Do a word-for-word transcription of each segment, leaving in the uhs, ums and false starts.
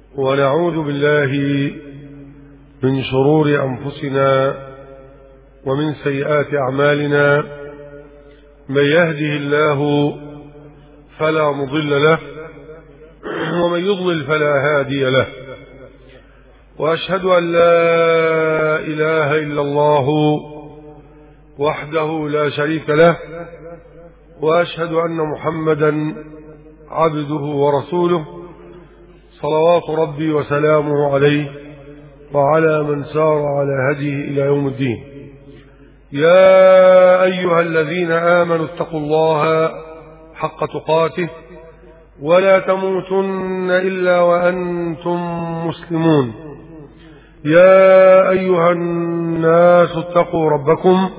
ونعوذ بالله من شرور أنفسنا ومن سيئات أعمالنا. من يهده الله فلا مضل له ومن يضلل فلا هادي له، وأشهد أن لا إله إلا الله وحده لا شريك له، وأشهد أن محمدا عبده ورسوله صلوات ربي وسلامه عليه وعلى من سار على هديه إلى يوم الدين. يا أيها الذين آمنوا اتقوا الله حق تقاته ولا تموتن إلا وأنتم مسلمون. يا أيها الناس اتقوا ربكم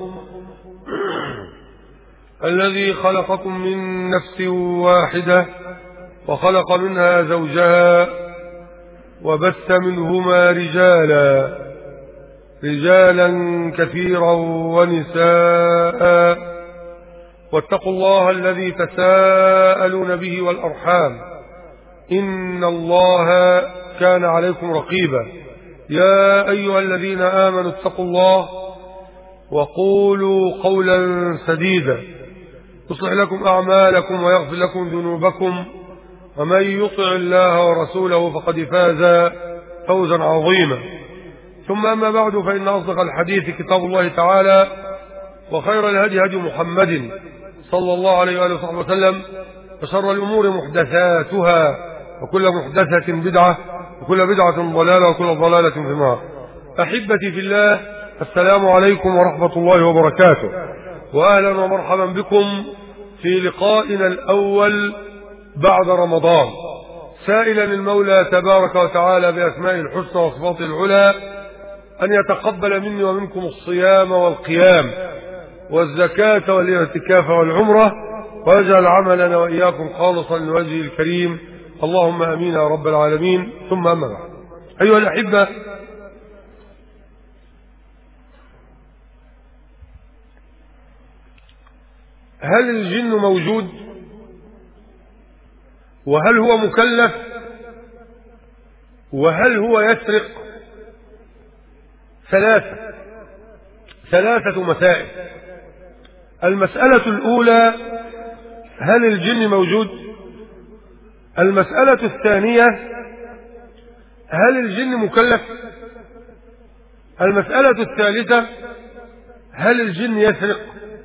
الذي خلقكم من نفس واحدة وخلق منها زوجها وبث منهما رجالا رجالا كثيرا ونساء، واتقوا الله الذي تساءلون به والأرحام إن الله كان عليكم رقيبا. يا أيها الذين آمنوا اتقوا الله وقولوا قولا سديدا يصلح لكم أعمالكم ويغفر لكم ذنوبكم، ومن يطع الله ورسوله فقد فاز فوزا عظيما. ثم أما بعد، فإن أصدق الحديث كتاب الله تعالى، وخير الهدي هدي محمد صلى الله عليه وآله وصحبه وسلم، وشر الأمور محدثاتها، وكل محدثة بدعة، وكل بدعة ضلالة، وكل ضلالة في النار. أحبتي في الله، السلام عليكم ورحمة الله وبركاته، وأهلا ومرحبا بكم في لقائنا الأول بعد رمضان، سائلا المولى تبارك وتعالى بأسمائه الحسنى وصفاته العلى أن يتقبل مني ومنكم الصيام والقيام والزكاة والاعتكاف والعمرة، ويجعل عملنا وإياكم خالصا لوجهه الكريم، اللهم أمين يا رب العالمين. ثم أما بعد، أيها الأحبة، هل الجن موجود؟ وهل هو مكلف؟ وهل هو يسرق؟ ثلاثة ثلاثة مسائل. المسألة الأولى، هل الجن موجود؟ المسألة الثانية، هل الجن مكلف؟ المسألة الثالثة، هل الجن يسرق؟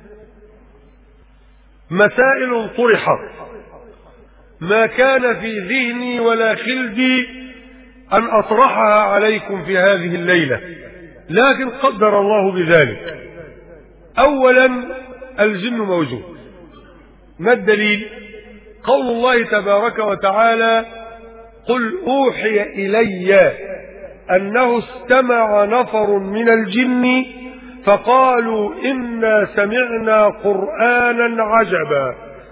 مسائل طرحت ما كان في ذهني ولا خلدي أن أطرحها عليكم في هذه الليلة، لكن قدر الله بذلك. أولا، الجن موجود. ما الدليل؟ قول الله تبارك وتعالى: قل أوحي إلي أنه استمع نفر من الجن فقالوا إنا سمعنا قرآنا عجبا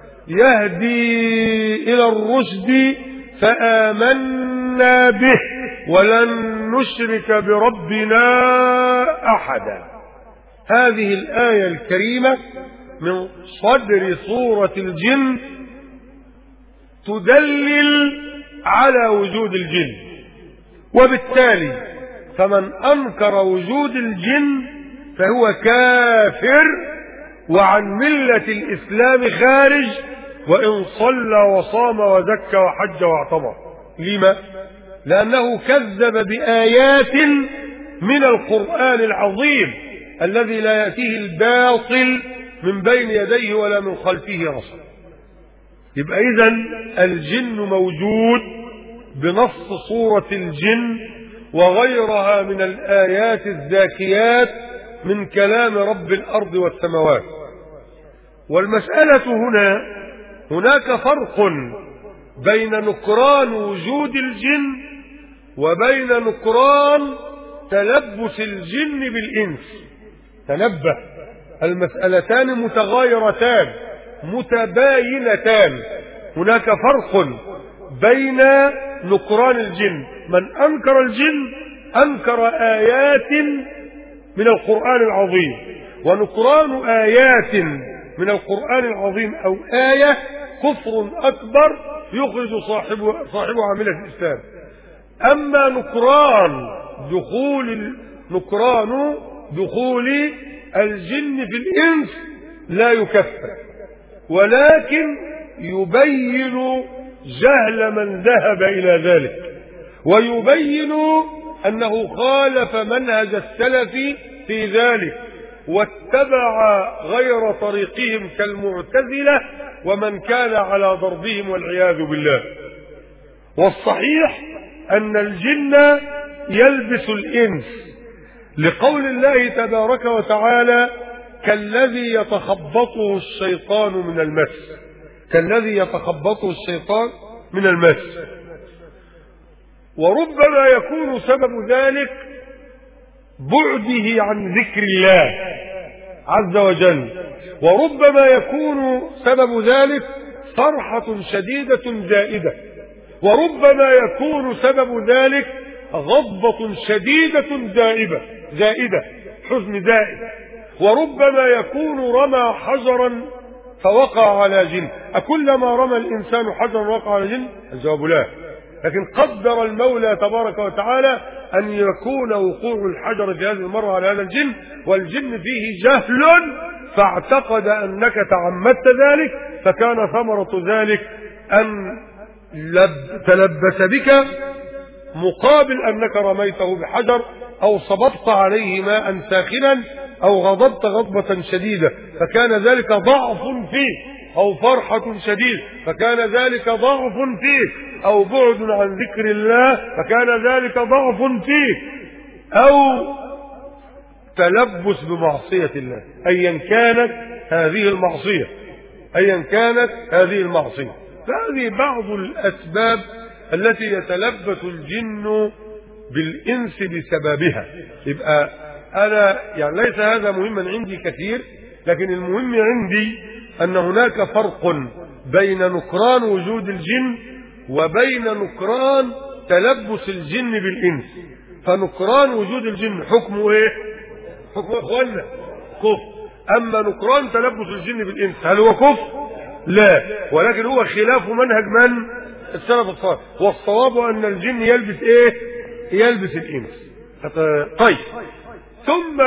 يهدي إلى الرشد فآمنا به ولن نشرك بربنا أحدا. هذه الآية الكريمة من صدر سورة الجن تدلل على وجود الجن، وبالتالي فمن أنكر وجود الجن فهو كافر وعن ملة الإسلام خارج، وإن صلى وصام وزكى وحج واعتمر. لما؟ لأنه كذب بآيات من القرآن العظيم الذي لا يأتيه الباطل من بين يديه ولا من خلفه رصد. يبقى إذن الجن موجود بنص سورة الجن وغيرها من الآيات الزاكيات من كلام رب الأرض والسماوات. والمسألة هنا، هناك فرق بين نكران وجود الجن وبين نكران تلبس الجن بالإنس. تنبه، المسألتان متغايرتان متباينتان. هناك فرق بين نكران الجن، من أنكر الجن أنكر آيات من القرآن العظيم، ونكران آيات من القرآن العظيم أو آية كفر أكبر يخرج صاحبه صاحبه عن ملة الإسلام. أما نكران دخول نكران دخول الجن في الإنس لا يكفر، ولكن يبين جهل من ذهب إلى ذلك، ويبين أنه خالف منهج السلف في ذلك واتبع غير طريقهم كالمعتزلة ومن كان على ضربهم والعياذ بالله. والصحيح أن الجن يلبس الإنس لقول الله تبارك وتعالى كالذي يتخبطه الشيطان من المس، كالذي يتخبطه الشيطان من المس. وربما يكون سبب ذلك بعده عن ذكر الله عز وجل، وربما يكون سبب ذلك فرحة شديدة زائدة، وربما يكون سبب ذلك غضبة شديدة زائدة زائدة حزن زائد، وربما يكون رمى حجرا فوقع على جن. أكلما رمى الإنسان حجرا وقع على جن؟ الجواب لا، لكن قدر المولى تبارك وتعالى أن يكون وقوع الحجر في هذه المرة على هذا الجن، والجن فيه جهل فاعتقد أنك تعمدت ذلك، فكان ثمرة ذلك أن تلبس بك مقابل أنك رميته بحجر أو صببت عليه ماء ساخنا أو غضبت غضبة شديدة، فكان ذلك ضعف فيه، أو فرحة شديدة فكان ذلك ضعف فيه، أو بعد عن ذكر الله فكان ذلك ضعف فيه، أو تلبس بمعصية الله، أيا كانت هذه المعصية أيا كانت هذه المعصية. فهذه بعض الأسباب التي يتلبس الجن بالإنس بسببها. يبقى أنا يعني ليس هذا مهما عندي كثير، لكن المهم عندي أن هناك فرق بين نكران وجود الجن وبين نكران تلبس الجن بالإنس. فنكران وجود الجن حكمه إيه؟ حكمه أخوانا كفر. أما نكران تلبس الجن بالإنس هل هو كفر؟ لا، ولكن هو خلاف منهج من؟ السلف الصالح. والصواب أن الجن يلبس إيه؟ يلبس الإنس. طيب، ثم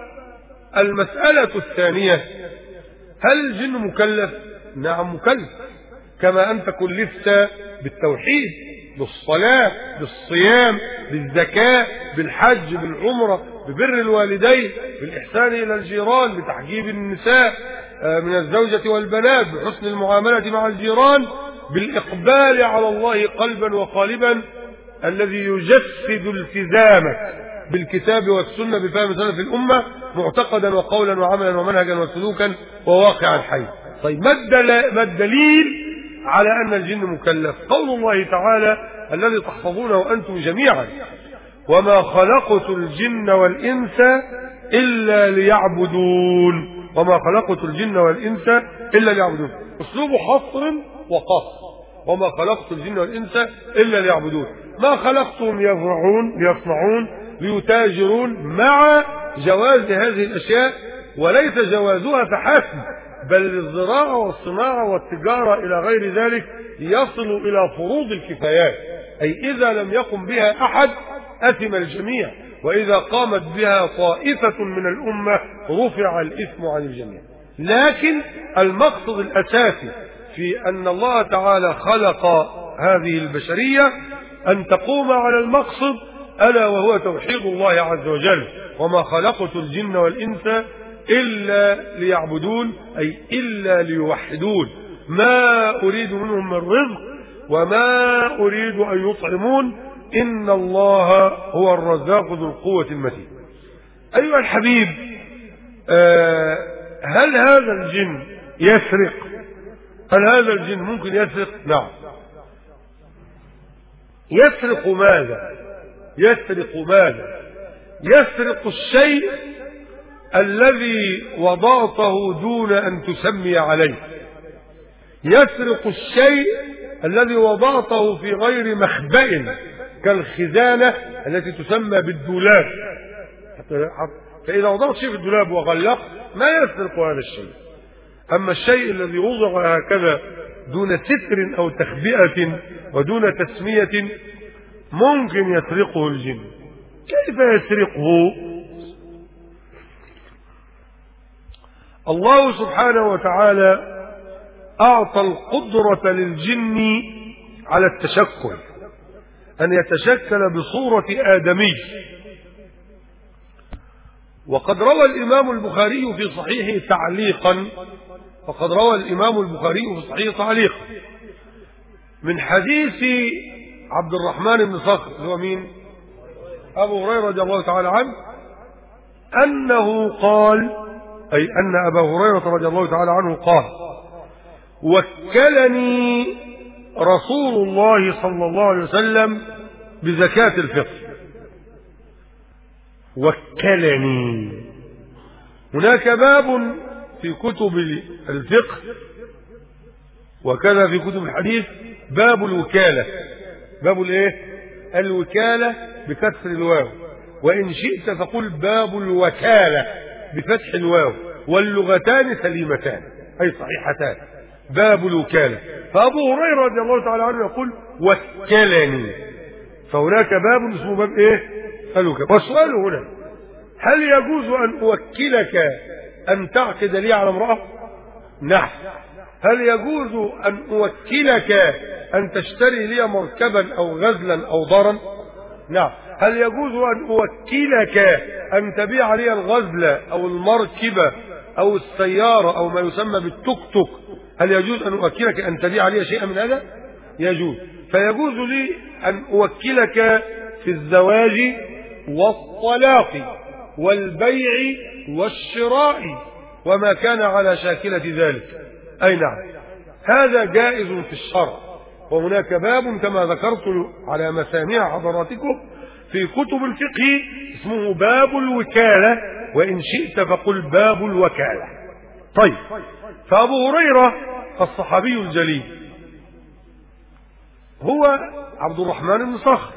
المسألة الثانية، هل الجن مكلف؟ نعم مكلف، كما أنت كلفت بالتوحيد، بالصلاة، بالصيام، بالزكاة، بالحج، بالعمرة، ببر الوالدين، بالإحسان إلى الجيران، بتحجيب النساء من الزوجة والبنات، بحسن المعاملة مع الجيران، بالإقبال على الله قلبا وقالبا الذي يجسد التزامك بالكتاب والسنة بفهم سلف الأمة معتقدا وقولا وعملا ومنهجا وسلوكا وواقعا حي. طيب، ما الدليل على أن الجن مكلف؟ قول الله تعالى الذي تحفظونه أنتم جميعا: وما خلقت الجن والإنس إلا ليعبدون. وما خلقت الجن والإنس إلا ليعبدون، أسلوب حصر وقصر. وما خلقت الجن والإنس إلا ليعبدون، ما خلقتهم ليزرعون ليصنعون ليتاجرون، مع جواز هذه الأشياء وليس جوازها فحسب، بل الزراعة والصناعة والتجارة إلى غير ذلك يصل إلى فروض الكفايات، أي إذا لم يقم بها أحد أثم الجميع، وإذا قامت بها طائفة من الأمة رفع الإثم عن الجميع. لكن المقصد الأساسي في أن الله تعالى خلق هذه البشرية أن تقوم على المقصد، ألا وهو توحيد الله عز وجل. وما خلقت الجن والإنس إلا ليعبدون، أي إلا ليوحدون، ما أريد منهم من رزق وما أريد أن يطعمون، إن الله هو الرزاق ذو القوة المتين. أيها الحبيب، آه هل هذا الجن يسرق؟ هل هذا الجن ممكن يسرق؟ نعم. يسرق ماذا؟ يسرق ماذا؟ يسرق الشيء الذي وضعته دون أن تسمي عليه، يسرق الشيء الذي وضعته في غير مخبأ كالخزانة التي تسمى بالدولاب، فإذا وضعت شيء في الدولاب وغلقت ما يسرق هذا الشيء. أما الشيء الذي وضع هكذا دون ستر أو تخبئة ودون تسمية ممكن يسرقه الجن. كيف يسرقه؟ الله سبحانه وتعالى أعطى القدرة للجن على التشكل، أن يتشكل بصورة آدمي. وقد روى الإمام البخاري في صحيحه تعليقا وقد روى الإمام البخاري في صحيحه تعليقا من حديث عبد الرحمن بن صخر، هو مين؟ أبو هريرة رضي الله تعالى عنه، أنه قال، أي أن أبا هريرة رضي الله تعالى عنه قال: وكلني رسول الله صلى الله عليه وسلم بزكاة الفطر. وكلني. هناك باب في كتب الفقه وكذا في كتب الحديث باب الوكالة. باب الايه؟ الوكالة بكسر الواو، وإن شئت فقل باب الوكالة بفتح الواو، واللغتان سليمتان أي صحيحتان. باب الوكالة. فأبو هريرة رضي الله تعالى عنه يقول: وكلني. فهناك باب اسمه باب ايه؟ الوكالة. والسؤال هنا: هل يجوز أن أوكلك أن تعقد لي على امرأة؟ نعم. هل يجوز أن أوكلك أن تشتري لي مركبا أو غزلا أو ضرا؟ نعم. هل يجوز أن أوكلك أن تبيع لي الغزل أو المركبة أو السيارة أو ما يسمى بالتوك توك؟ هل يجوز أن أوكلك أن تبيع لي شيئا من هذا؟ يجوز. فيجوز لي أن أوكلك في الزواج والطلاق والبيع والشراء وما كان على شاكلة ذلك. أي نعم، هذا جائز في الشرع. وهناك باب كما ذكرت على مسامع حضراتكم في كتب الفقه اسمه باب الوكالة، وإن شئت فقل باب الوكالة. طيب، فأبو هريرة الصحابي الجليل هو عبد الرحمن بن صخر،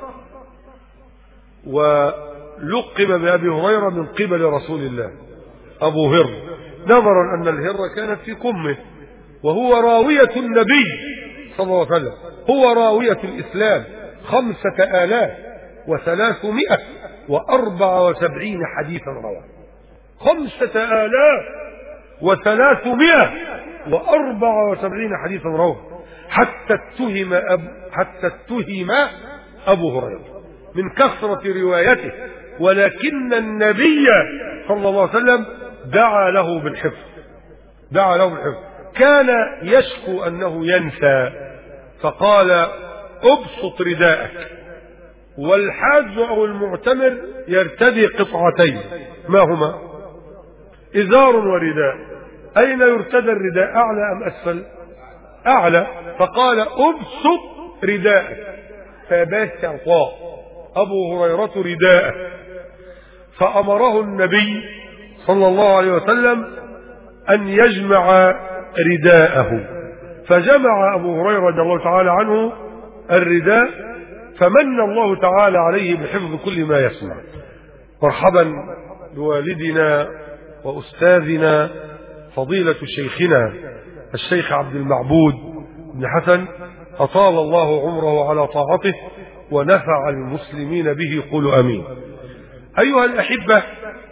ولقب بأبي هريرة من قبل رسول الله أبو هر، نظرا أن الهر كانت في كمه، وهو راوية النبي صلى الله عليه وسلم، هو راوية الإسلام خمسة آلاف وثلاثمائة وأربعة وسبعين حديثا رواه. خمسة آلاف وثلاثمائة وأربعة وسبعين حديثا رواه، حتى اتهم أب حتى اتهم أبو هريرة من كثرة روايته، ولكن النبي صلى الله عليه وسلم دعا له بالحفظ دعا له بالحفظ كان يشكو أنه ينسى، فقال: ابسط رداءك. والحاج أو المعتمر يرتدي قطعتين، ما هما؟ إزار ورداء. أين يرتدى الرداء، أعلى أم أسفل؟ أعلى. فقال: ابسط رداءك. فبسط أبو هريرة رداءه، فأمره النبي صلى الله عليه وسلم أن يجمع رداءه، فجمع أبو هريرة رضي الله تعالى عنه الرداء، فمن الله تعالى عليه بحفظ كل ما يسمع. مرحبا بوالدنا وأستاذنا فضيلة شيخنا الشيخ عبد المعبود بن حسن، أطال الله عمره على طاعته ونفع المسلمين به، قولوا أمين. أيها الأحبة،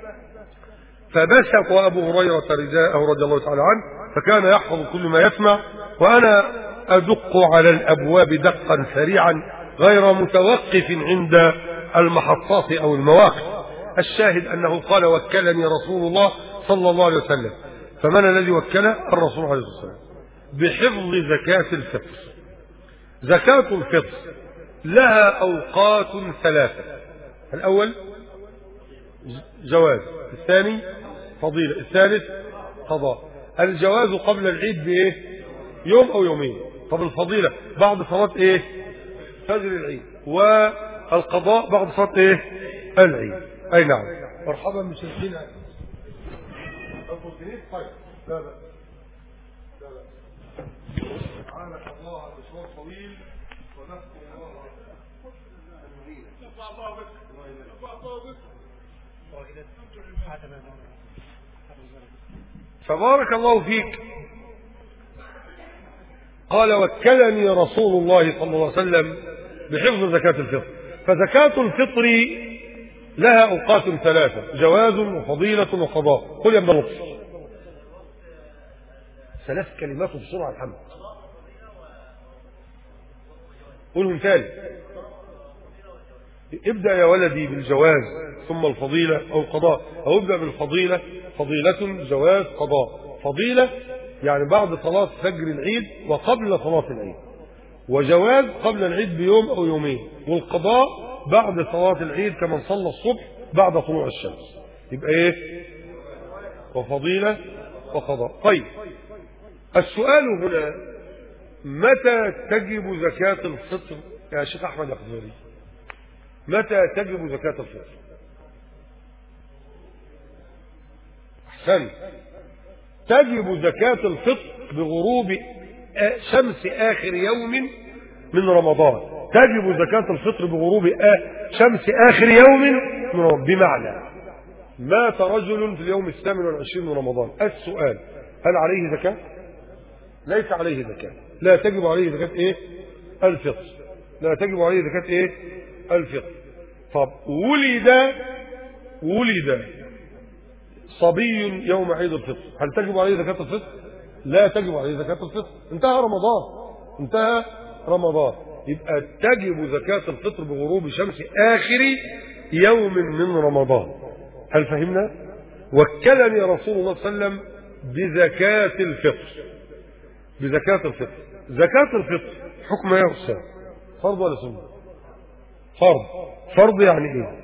فبسط أبو هريرة رداءه رضي الله تعالى عنه، فكان يحفظ كل ما يسمع، وأنا أدق على الأبواب دقا سريعا غير متوقف عند المحطات أو المواقف. الشاهد أنه قال: وكلني رسول الله صلى الله عليه وسلم. فمن الذي وكله؟ الرسول عليه الصلاة والسلام بحفظ زكاة الفطر. زكاة الفطر لها أوقات ثلاثة: الأول جواز، الثاني فضيلة، الثالث قضاء. الجواز قبل العيد بإيه؟ يوم أو يومين. طب الفضيلة بعد صلاة إيه؟ فجر العيد. والقضاء بعد صلاة إيه؟ العيد. أي نعم. مرحبا بشيخنا. طيب، لا لا لا لا سبحانك الله على مشوار طويل، ونذكر الله المعين. شفع الله بك شفع الله بك. فبارك الله فيك. قال: وكلني رسول الله صلى الله عليه وسلم بحفظ زكاة الفطر. فزكاة الفطر لها أوقات ثلاثة: جواز وفضيلة وقضاء. قل يا ابن لطف. ثلاث كلمات بسرعة الحمد. قولهم تاني. ابدأ يا ولدي بالجواز ثم الفضيلة أو القضاء، أو ابدأ بالفضيلة. فضيلة، جواز، قضاء. فضيلة يعني بعد صلاة فجر العيد وقبل صلاة العيد، وجواز قبل العيد بيوم أو يومين، والقضاء بعد صلاة العيد كمن صلى الصبح بعد طلوع الشمس. يبقى ايه؟ وفضيلة وقضاء. طيب السؤال هنا: متى تجب زكاة الفطر يا شيخ أحمد الخزري؟ متى تجب زكاة الفطر؟ أحسن. تجب زكاة الفطر بغروب شمس آخر يوم من رمضان. تجب زكاة الفطر بغروب شمس آخر يوم من رمضان. بمعنى مات رجل في اليوم الثامن والعشرين من رمضان. السؤال: هل عليه زكاة؟ ليس عليه زكاة. لا تجب عليه زكاة ايه؟ الفطر. لا تجب عليه زكاة ايه؟ الفطر. طب ولد ولد صبي يوم عيد الفطر، هل تجب عليه زكاة الفطر؟ لا تجب عليه زكاة الفطر. انتهى رمضان. انتهى رمضان. يبقى تجب زكاة الفطر بغروب شمس آخر يوم من رمضان. هل فهمنا؟ وكلني رسول الله صلى الله عليه وسلم بزكاة الفطر. بزكاة الفطر. زكاة الفطر حكم ايه يا أستاذ؟ فرض ولا سنة؟ فرض. فرض يعني ايه؟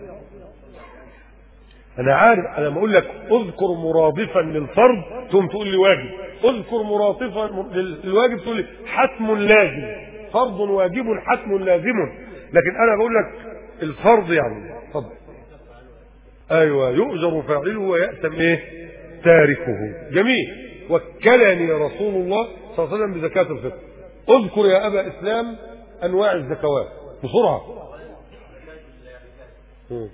انا عارف. انا لما اقول لك اذكر مرادفا للفرض تقوم تقول لي واجب، اذكر مرادفا للواجب تقول لي حتم لازم. فرض واجب حتم لازم. لكن انا بقول لك الفرض يعني اتفضل. ايوه، يؤجر فاعله ويأثم ايه؟ تاركه. جميل. وكلني رسول الله صلى الله عليه وسلم بزكاة الفطر. اذكر يا ابا اسلام انواع الزكوات بسرعه. م.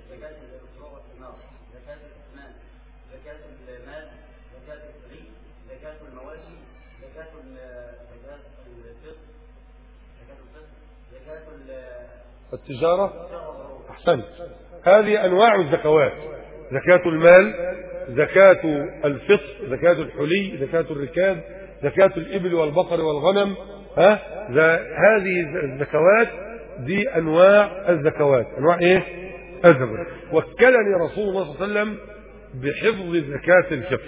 التجارة. أحسنت. هذه أنواع الزكوات: زكاة المال، زكاة الفطر، زكاة الحلي، زكاة الركاب، زكاة الإبل والبقر والغنم. ها؟ هذه الزكوات دي أنواع الزكوات. أنواع إيه؟ الزكوات. وكلني رسول الله صلى الله عليه وسلم بحفظ زكاة الفطر.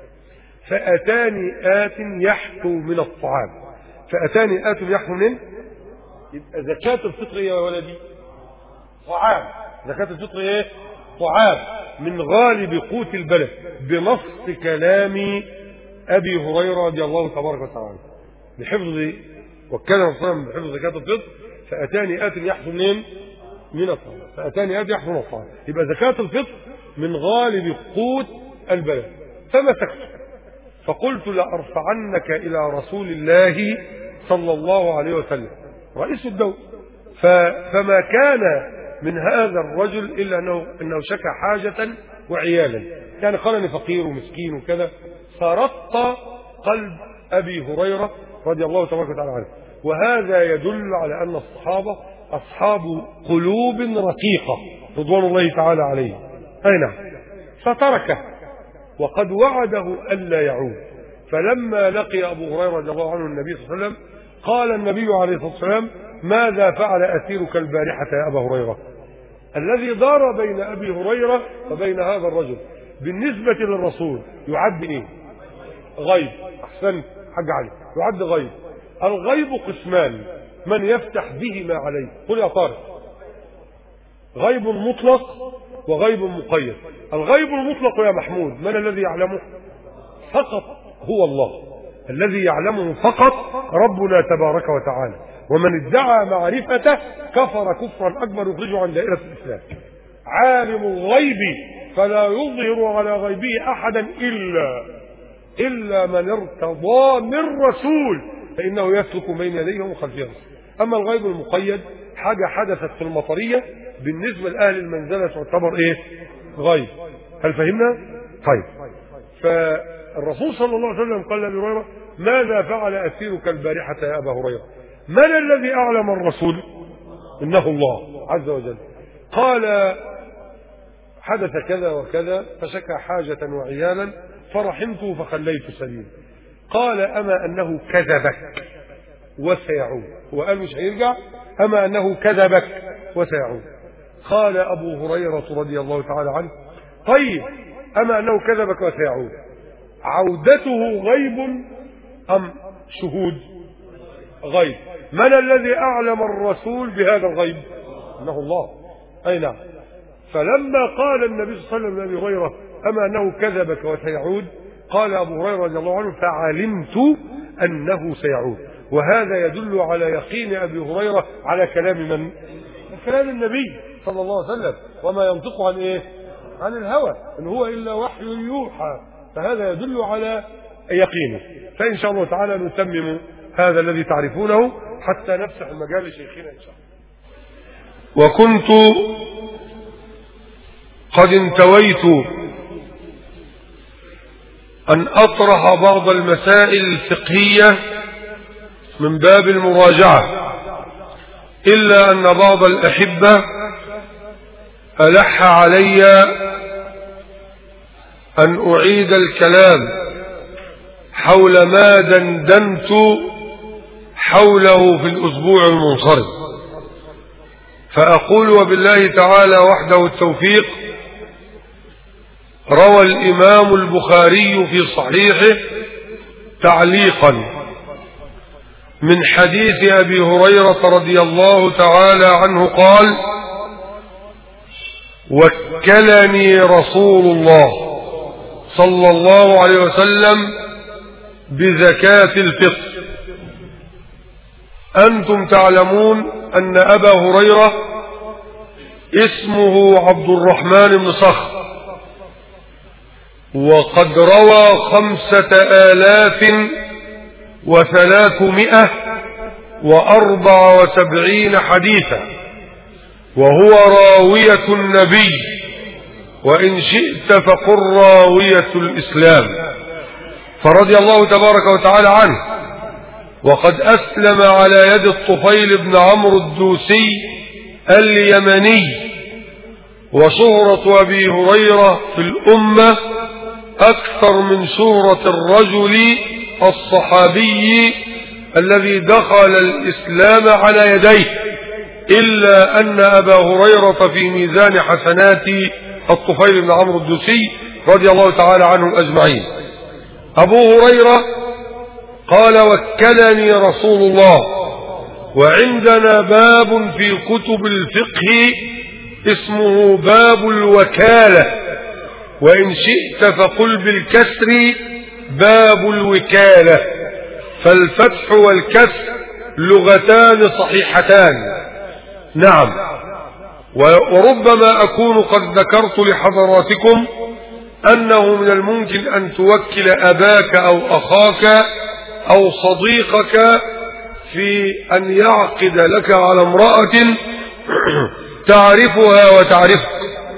فأتاني آت يحكو من الطعام. فأتاني آت يحكو من، يبقى زكاة الفطر يا ولدي طعام. زكاة الفطر ايه؟ طعام من غالب قوت البلد، بنص كلام أبي هريرة رضي الله تبارك وتعالى بحفظ. وكان الرسول بحفظ زكاة الفطر. فأتاني آت يحصل من من الطعام. فأتاني آت يحصل من الطعام. يبقى زكاة الفطر من غالب قوت البلد. فمسكت فقلت لأرفعنك إلى رسول الله صلى الله عليه وسلم رئيس الدولة. فما كان من هذا الرجل إلا أنه, إنه شكى حاجة وعيالا، يعني قال أني فقير ومسكين وكذا. فرق قلب أبي هريرة رضي الله تبارك وتعالى عنه. وهذا يدل على أن الصحابة أصحاب قلوب رقيقة رضوان الله تعالى عليه. أي نعم. فتركه وقد وعده ألا يعود. فلما لقي أبو هريرة رضي الله عنه النبي صلى الله عليه وسلم قال النبي عليه الصلاة والسلام: ماذا فعل أسيرك البارحة يا أبا هريرة؟ الذي دار بين أبي هريرة وبين هذا الرجل بالنسبة للرسول يعد إيه؟ غيب. أحسنت حاج علي. يعد غيب. الغيب قسمان: من يفتح به ما عليه. قل يا طارق. غيب مطلق وغيب مقيد. الغيب المطلق يا محمود من الذي يعلمه؟ فقط هو الله الذي يعلمه فقط ربنا تبارك وتعالى. ومن ادعى معرفته كفر كفرا أكبر يخرجه عن دائرة الإسلام. عالم الغيب فلا يظهر على غيبه أحدا إلا إلا من ارتضى من رسول فإنه يسلك بين يديه ومن خلفه. أما الغيب المقيد حاجة حدثت في المطرية بالنسبة لأهل المنزلة تعتبر إيه؟ غيب. هل فهمنا؟ طيب. فالرسول صلى الله عليه وسلم قال لأبي هريرة: ماذا فعل أسيرك البارحة يا أبا هريرة؟ من الذي أعلم الرسول؟ إنه الله. عز وجل. قال حدث كذا وكذا فشكى حاجة وعيالا فرحمته فخليت سبيله. قال أما أنه كذبك وسيعود. هو قال مش هيرجع، أما أنه كذبك وسيعود. قال أبو هريرة رضي الله تعالى عنه طيب أما أنه كذبك وسيعود، عودته غيب أم شهود؟ غيب. من الذي أعلم الرسول بهذا الغيب؟ إنه الله. أي نعم. فلما قال النبي صلى الله عليه وسلم لأبي هريرة أما أنه كذبك وسيعود، قال أبو هريرة رضي الله عنه فعلمت أنه سيعود. وهذا يدل على يقين أبي هريرة على كلام من؟ كلام النبي صلى الله عليه وسلم، وما ينطق عن إيه؟ عن الهوى، إن هو إلا وحي يوحى. فهذا يدل على يقينه. فإن شاء الله تعالى نتمم هذا الذي تعرفونه حتى نفتح المجال لشيخنا إن شاء الله. وكنت قد انتويت أن أطرح بعض المسائل الفقهية من باب المراجعة، إلا أن بعض الأحبة ألح علي أن أعيد الكلام حول ما دندنت حوله في الأسبوع المنصرم، فأقول وبالله تعالى وحده التوفيق. روى الإمام البخاري في صحيحه تعليقا من حديث أبي هريرة رضي الله تعالى عنه قال وكلني رسول الله صلى الله عليه وسلم بزكاة الفطر. أنتم تعلمون أن أبا هريرة اسمه عبد الرحمن بن صخر، وقد روى خمسة آلاف وثلاثمائة وأربع وسبعين حديثا، وهو راوية النبي، وإن شئت فقل راوية الإسلام، فرضي الله تبارك وتعالى عنه. وقد أسلم على يد الطفيل بن عمرو الدوسي اليمني. وشهرة أبي هريرة في الأمة أكثر من شهرة الرجل الصحابي الذي دخل الإسلام على يديه، إلا أن أبا هريرة في ميزان حسنات الطفيل بن عمرو الدوسي رضي الله تعالى عنهم أجمعين. أبو هريرة قال وكلني رسول الله. وعندنا باب في كتب الفقه اسمه باب الوكالة، وإن شئت فقل بالكسر باب الوكالة، فالفتح والكسر لغتان صحيحتان. نعم. وربما أكون قد ذكرت لحضراتكم أنه من الممكن أن توكل أباك أو أخاك أو صديقك في أن يعقد لك على امرأة تعرفها وتعرفك،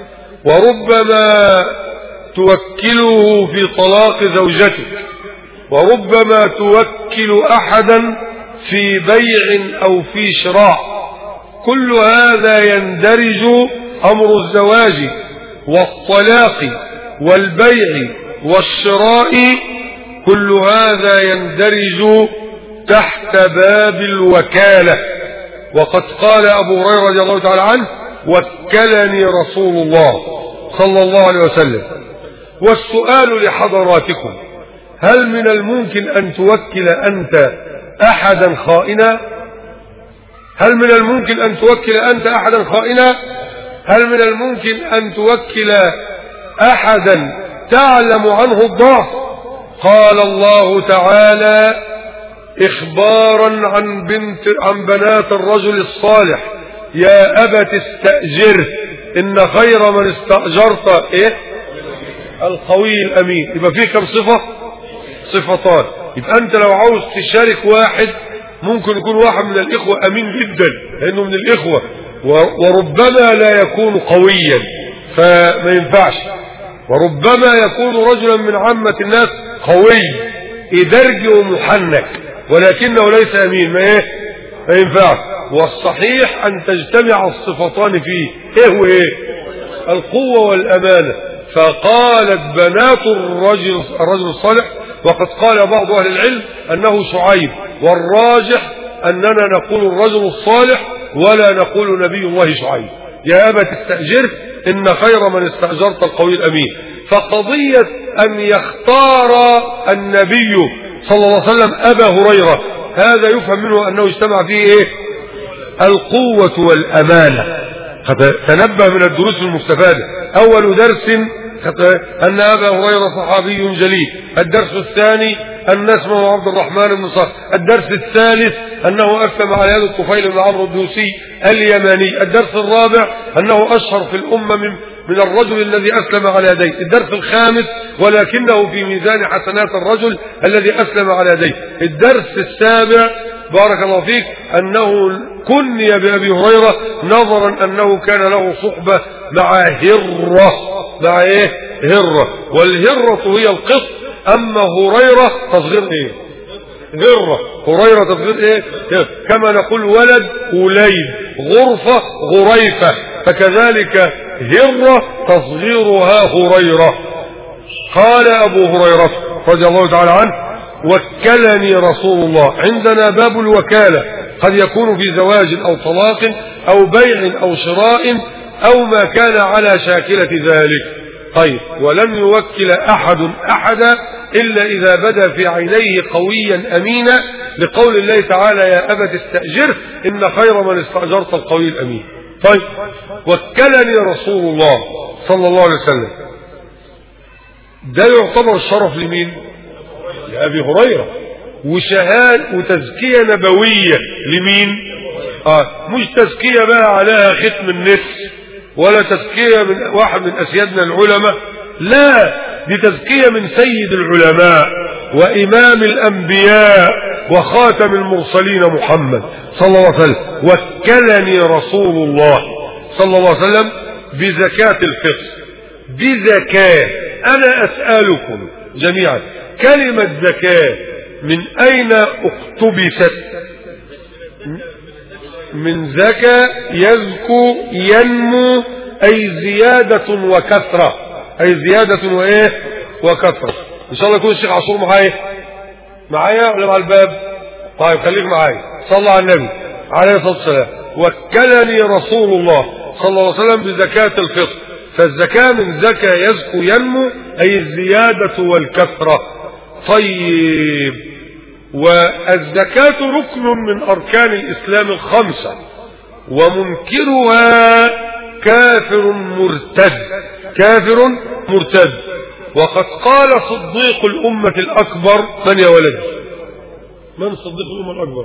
وربما توكله في طلاق زوجتك، وربما توكل أحدا في بيع أو في شراء. كل هذا يندرج أمر الزواج والطلاق والبيع والشراء، كل هذا يندرج تحت باب الوكالة. وقد قال أبو هريرة رضي الله تعالى عنه وكلني رسول الله صلى الله عليه وسلم. والسؤال لحضراتكم هل من الممكن أن توكل أنت أحدا خائنا؟ هل من الممكن أن توكل أنت أحدا خائنا؟ هل من الممكن أن توكل أحدا تعلم عنه الضعف؟ قال الله تعالى إخبارا عن بنت عن بنات الرجل الصالح يا أبت استأجره إن خير من استأجرت إيه؟ القوي الأمين. يبقى فيه كم صفة؟ صفتان. يبقى أنت لو عاوز تشارك واحد ممكن يكون واحد من الإخوة أمين جدا لأنه من الإخوة، وربما لا يكون قويا فما ينفعش، وربما يكون رجلا من عامة الناس قوي إدرج ومحنك ولكنه ليس أمين، ما إيه؟ ما ينفعش. والصحيح أن تجتمع الصفتان فيه، إيه وإيه؟ القوة والأمانة. فقالت بنات الرجل الرجل الصالح، وقد قال بعض أهل العلم أنه شعيب، والراجح أننا نقول الرجل الصالح ولا نقول نبي الله شعيب. يا أبت استأجره إن خير من استأجرت القوي الأمين. فقضية أن يختار النبي صلى الله عليه وسلم أبا هريرة، هذا يفهم منه أنه اجتمع فيه إيه؟ القوة والأمانة. تنبه من الدروس المستفادة. أول درس أن أبا هريرة صحابي جليل. الدرس الثاني أن اسمه عبد الرحمن بن صخر. الدرس الثالث أنه أسلم على يد الطفيل بن عمرو الدوسي اليماني. الدرس الرابع أنه أشهر في الأمة من من الرجل الذي أسلم على يديه. الدرس الخامس ولكنه في ميزان حسنات الرجل الذي أسلم على يديه. الدرس السابع بارك الله فيك أنه كني بأبي هريرة نظرا أنه كان له صحبة مع هرة. مع إيه؟ هرة. والهرة هي القط، أما هريرة تصغير إيه؟ هرة. هريرة تصغير إيه؟ كما نقول ولد وليد، غرفة غريفة، فكذلك هرة تصغيرها هريرة. قال أبو هريرة رضي الله تعالى عنه: وكلني رسول الله. عندنا باب الوكالة قد يكون في زواج أو طلاق أو بيع أو شراء أو ما كان على شاكلة ذلك. طيب، ولم يوكل أحد أحدا إلا إذا بدا في عينيه قويا أمينا، لقول الله تعالى: يا أبت استأجره إن خير من استأجرت القوي الأمين. طيب، وكلني رسول الله صلى الله عليه وسلم، ده يعتبر الشرف لمين؟ لأبي هريرة، وشهاد وتزكية نبوية لمين؟ آه مش تزكية بقى عليها ختم النفس، ولا تزكية من واحد من أسيادنا العلماء، لا، دي تزكية من سيد العلماء وإمام الأنبياء وخاتم المرسلين محمد صلى الله عليه وسلم. وكلني رسول الله صلى الله عليه وسلم بزكاة الفطر. بزكاة. أنا أسألكم جميعا، كلمة زكاة من أين اقتبست؟ من زكى يزكو ينمو، أي زيادة وكثرة، أي زيادة وإيه؟ وكثرة. إن شاء الله يكون الشيخ عاشور معايا معايا ولا مع الباب؟ طيب خليك معايا. صلى على النبي عليه الصلاة والسلام. وكلني رسول الله صلى الله عليه وسلم بزكاة الفطر. فالزكاة من زكى يزكو ينمو، أي الزيادة والكثرة. طيب، والزكاة ركن من أركان الإسلام الخمسة، ومنكرها كافر مرتد. كافر مرتد. وقد قال صديق الأمة الأكبر، من يا ولد؟ من صديق الأمة الأكبر؟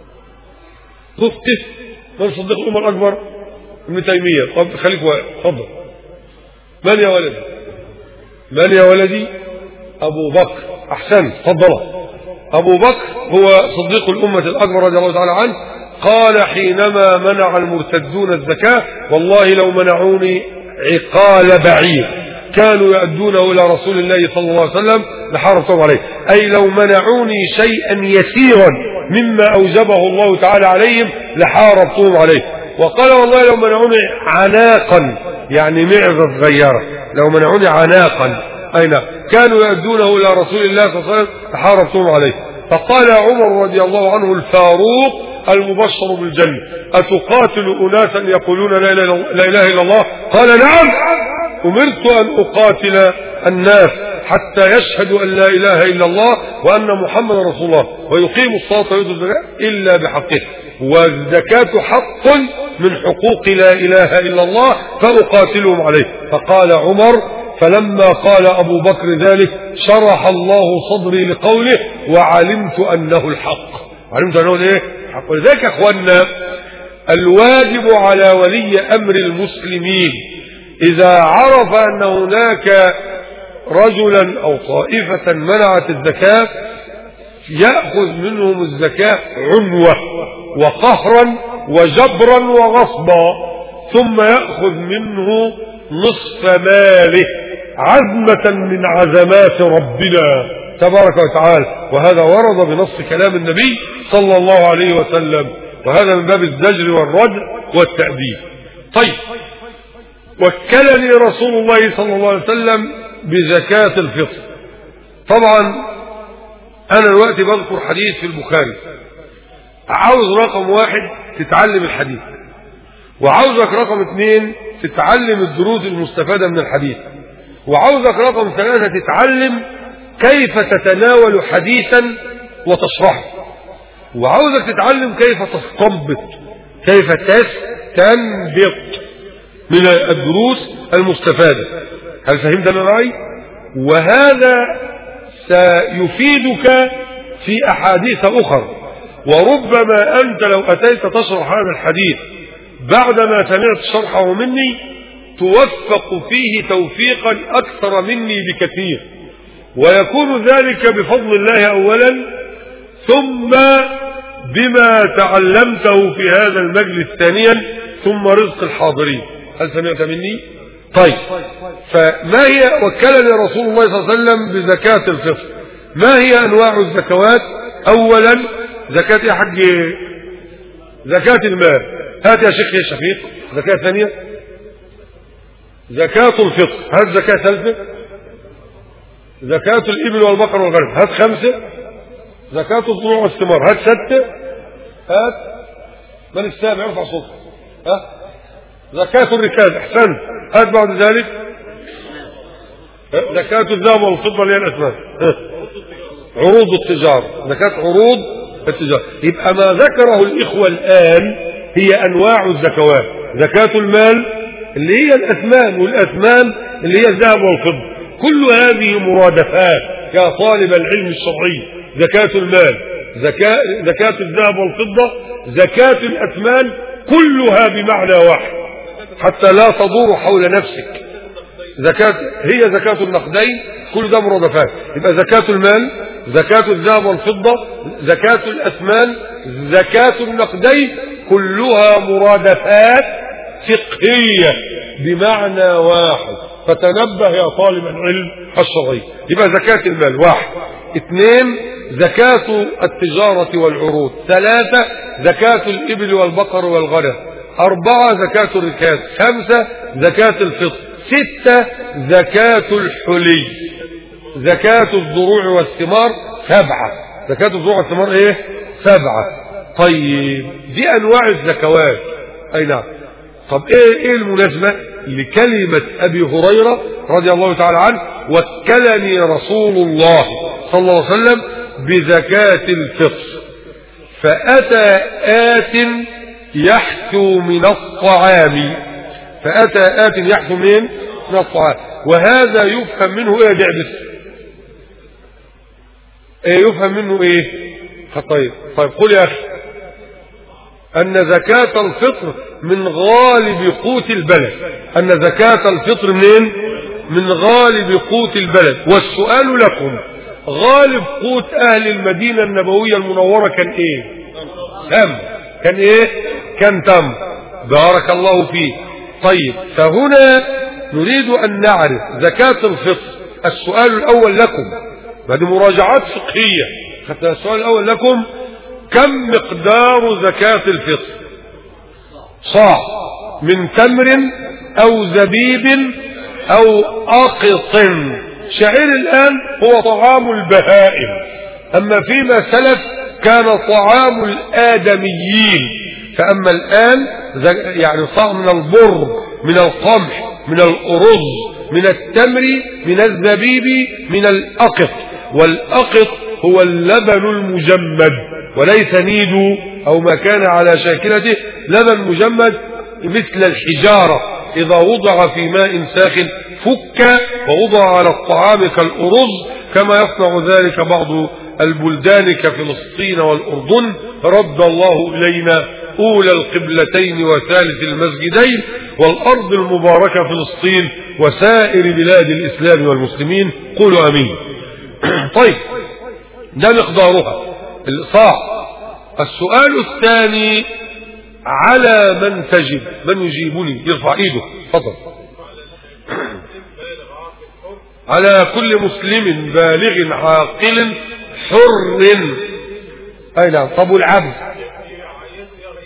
خفته. من صديق الأمة الأكبر؟ ابن تيمية. طب خليك واقف، اتفضل. من يا ولدي؟ من يا ولدي؟ أبو بكر. أحسن، تفضل. أبو بكر هو صديق الأمة الأكبر رضي الله تعالى عنه. قال حينما منع المرتدون الزكاة: والله لو منعوني عقال بعير كانوا يؤدونه إلى رسول الله صلى الله عليه وسلم لحاربتهم عليه. أي لو منعوني شيئا يسيرا مما أوجبه الله تعالى عليهم لحاربتهم عليه. وقال: والله لو منعوني عناقا، يعني معزة صغيرة، لو منعوني عناقا أين كانوا يؤدونه إلى رسول الله صلى الله عليه وسلم لحاربتهم عليه. فقال عمر رضي الله عنه الفاروق المبشر بالجنة: أتقاتل أناسا يقولون لا إله إلا الله؟ قال: نعم، أمرت أن أقاتل الناس حتى يشهدوا أن لا إله إلا الله وأن محمد رسول الله ويقيموا الصلاة ويؤتوا الزكاة إلا بحقه، والزكاة حق من حقوق لا إله إلا الله فأقاتلهم عليه. فقال عمر: فلما قال أبو بكر ذلك شرح الله صدري لقوله وعلمت أنه الحق. علمت أنه إيه؟ الحق. ولذلك يا أخوانا، الواجب على ولي أمر المسلمين إذا عرف أن هناك رجلا أو طائفة منعت الزكاة يأخذ منهم الزكاة عنوة وقهرا وجبرا وغصبا، ثم يأخذ منه نصف ماله عزمة من عزمات ربنا تبارك وتعالى. وهذا ورد بنص كلام النبي صلى الله عليه وسلم. وهذا من باب الزجر والردع والتأديب. طيب، وكلني رسول الله صلى الله عليه وسلم بزكاة الفطر. طبعا أنا دلوقتي بذكر حديث في البخاري، عاوز رقم واحد تتعلم الحديث، وعاوزك رقم اثنين تتعلم الدروس المستفادة من الحديث، وعاوزك رقم ثلاثة تتعلم كيف تتناول حديثا وتشرحه، وعاوزك تتعلم كيف تستنبط، كيف تستنبط من الدروس المستفادة. هل فهمت أنا معي؟ وهذا سيفيدك في أحاديث أخرى، وربما أنت لو أتيت تشرح هذا الحديث بعدما سمعت شرحه مني توفق فيه توفيقا أكثر مني بكثير، ويكون ذلك بفضل الله أولا، ثم بما تعلمته في هذا المجلس ثانيا، ثم رزق الحاضرين. هل سمعت مني؟ طيب، فما هي وكلني رسول الله صلى الله عليه وسلم بزكاة الفطر؟ ما هي أنواع الزكوات؟ أولا زكاة يا حج زكاة المال. هات يا شيخ يا شفيق. زكاة ثانية زكاة الفطر. هات زكاة ثالثة زكاة الإبل والبقر والغنم. هات خمسة زكاة الزروع والثمار. هات ستة. هات من السابع ارفع صوتك. ها زكاة الركاز. احسنت. هات بعد ذلك زكاة الذهب والفضة اللي هي الأثمان. عروض التجارة. زكاة عروض التجارة. يبقى ما ذكره الإخوة الآن هي أنواع الزكوات. زكاة المال اللي هي الأثمان، والأثمان اللي هي الذهب والفضة. كل هذه مرادفات يا طالب العلم الشرعي. زكاة المال، زكاة, زكاة الذهب والفضة، زكاة الأثمان، كلها بمعنى واحد حتى لا تدور حول نفسك. زكاة هي زكاة النقدين، كل ده مرادفات. يبقى زكاة المال، زكاة الذهب والفضة، زكاة الأثمان، زكاة النقدين، كلها مرادفات فقهية بمعنى واحد. فتنبه يا طالب العلم الشرعي. يبقى زكاة المال واحد. اثنين زكاة التجارة والعروض. ثلاثة زكاة الإبل والبقر والغنم. أربعة زكاة الركاز. خمسة زكاة الفطر. ستة زكاة الحلي. زكاة الزروع والثمار. سبعة زكاة الزروع والثمار ايه؟ سبعة. طيب دي أنواع الزكوات. أي نعم. طب ايه ايه المناسبة لكلمة أبي هريرة رضي الله تعالى عنه وكلني رسول الله صلى الله عليه وسلم بزكاة الفطر؟ فأتى آت يحثو من الطعام. فأتى آت يحثو من من الطعام. وهذا يفهم منه ايه يا دعبس؟ ايه يفهم منه ايه؟ طيب طيب قل يا أخي أن زكاة الفطر من غالب قوت البلد. أن زكاة الفطر منين؟ من غالب قوت البلد. والسؤال لكم، غالب قوت أهل المدينة النبوية المنورة كان إيه؟ تم. كان إيه؟ كان تم. بارك الله فيه. طيب فهنا نريد أن نعرف زكاة الفطر. السؤال الأول لكم بعد مراجعات فقهية. حتى السؤال الأول لكم: كم مقدار زكاة الفطر؟ صاع من تمر أو زبيب أو أقط. شعير الآن هو طعام البهائم، أما فيما سلف كان طعام الآدميين. فأما الآن يعني صاع من البر، من القمح، من الأرز، من التمر، من الزبيب، من الأقط. والأقط هو اللبن المجمد وليس نيد أو ما كان على شاكلته. لبن مجمد مثل الحجارة إذا وضع في ماء ساخن فك ووضع على الطعام كالأرز، كما يصنع ذلك بعض البلدان كفلسطين والأردن. رد الله إلينا أولى القبلتين وثالث المسجدين والأرض المباركة فلسطين وسائر بلاد الإسلام والمسلمين. قولوا أمين. طيب ده مقدارها الصاع. السؤال الثاني: على من تجب؟ من يجيبني؟ يرفع ايده. تفضل. على كل مسلم بالغ عاقل حر. اي نعم. طب والعبد؟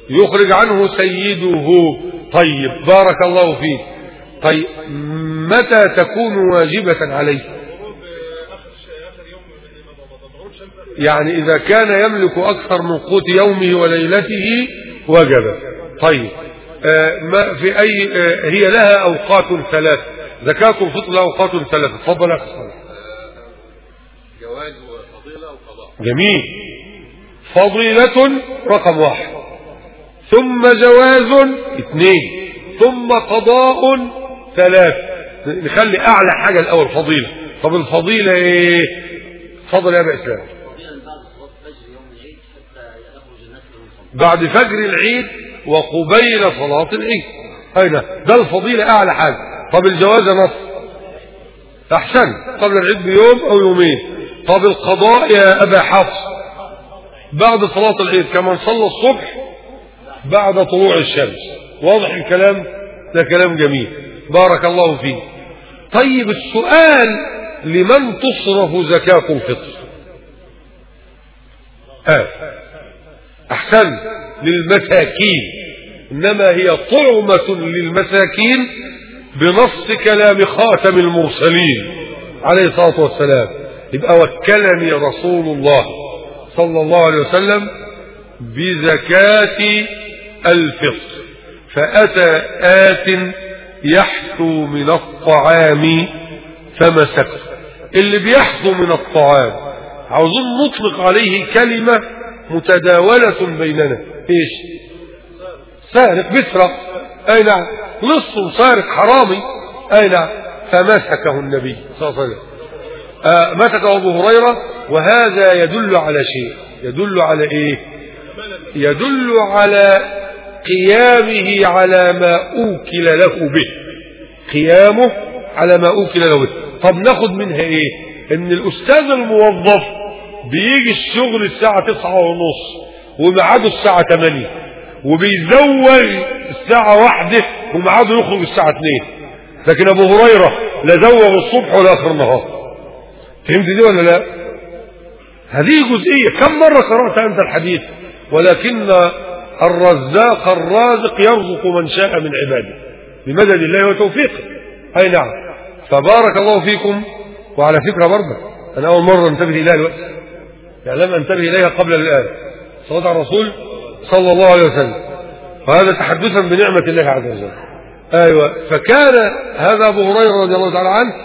يخرج عنه سيده. طيب بارك الله فيك. طيب متى تكون واجبة عليه؟ يعني إذا كان يملك أكثر من قوت يومه وليلته وجب. طيب آه ما في أي آه هي لها أوقات ثلاث، زكاة الفطر لها أوقات ثلاث. تفضل يا أخي. جواز وفضيلة وقضاء. جميل. فضيلة رقم واحد، ثم جواز اثنين، ثم قضاء ثلاث. نخلي أعلى حاجة الأول فضيلة. طب الفضيلة إيه؟ فضل يا أبا إسلام. بعد فجر العيد وقبيل صلاة العيد. أين ده الفضيلة أعلى حاجة. طب الجواز نص أحسن، قبل العيد بيوم أو يومين. طب القضاء يا أبا حفص بعد صلاة العيد كمان صلى الصبح بعد طلوع الشمس. واضح الكلام؟ ده كلام جميل بارك الله فيه. طيب السؤال، لمن تصرف زكاة الفطر؟ آه. أحسن، للمساكين، إنما هي طعمة للمساكين بنص كلام خاتم المرسلين عليه الصلاة والسلام. يبقى وكلني رسول الله صلى الله عليه وسلم بزكاة الفطر، فأتى آت يحثو من الطعام فمسكه. اللي بيحثو من الطعام عاوزين نطلق عليه كلمة متداولة بيننا. ايش؟ سارق، بيسرق، اي نعم، لص، سارق، حرامي، اي نعم. فمسكه النبي صلى الله عليه وسلم، آه مسكه ابو هريرة. وهذا يدل على شيء، يدل على ايه؟ يدل على قيامه على ما اوكل له به، قيامه على ما اوكل له به. طب ناخد منها ايه؟ ان الاستاذ الموظف بيجي الشغل الساعة تسعة ونص وميعاده الساعة تمانية، وبيزوغ الساعة واحدة وميعاده يخرج الساعة اتنين. لكن ابو هريرة لا زوغ الصبح ولا اخر النهار. فهمت دي ولا لا؟ هذه جزئية. كم مرة قرأت انت الحديث؟ ولكن الرزاق الرازق يرزق من شاء من عباده بمدد الله وتوفيقه. اي نعم. فبارك الله فيكم. وعلى فكرة برضه انا اول مرة انتبه اليها الوقت، يعني لم انتبه اليها قبل الان. صلاة على الرسول صلى الله عليه وسلم، وهذا تحدثا بنعمة الله عز وجل. ايوه. فكان هذا ابو هريرة رضي الله تعالى عنه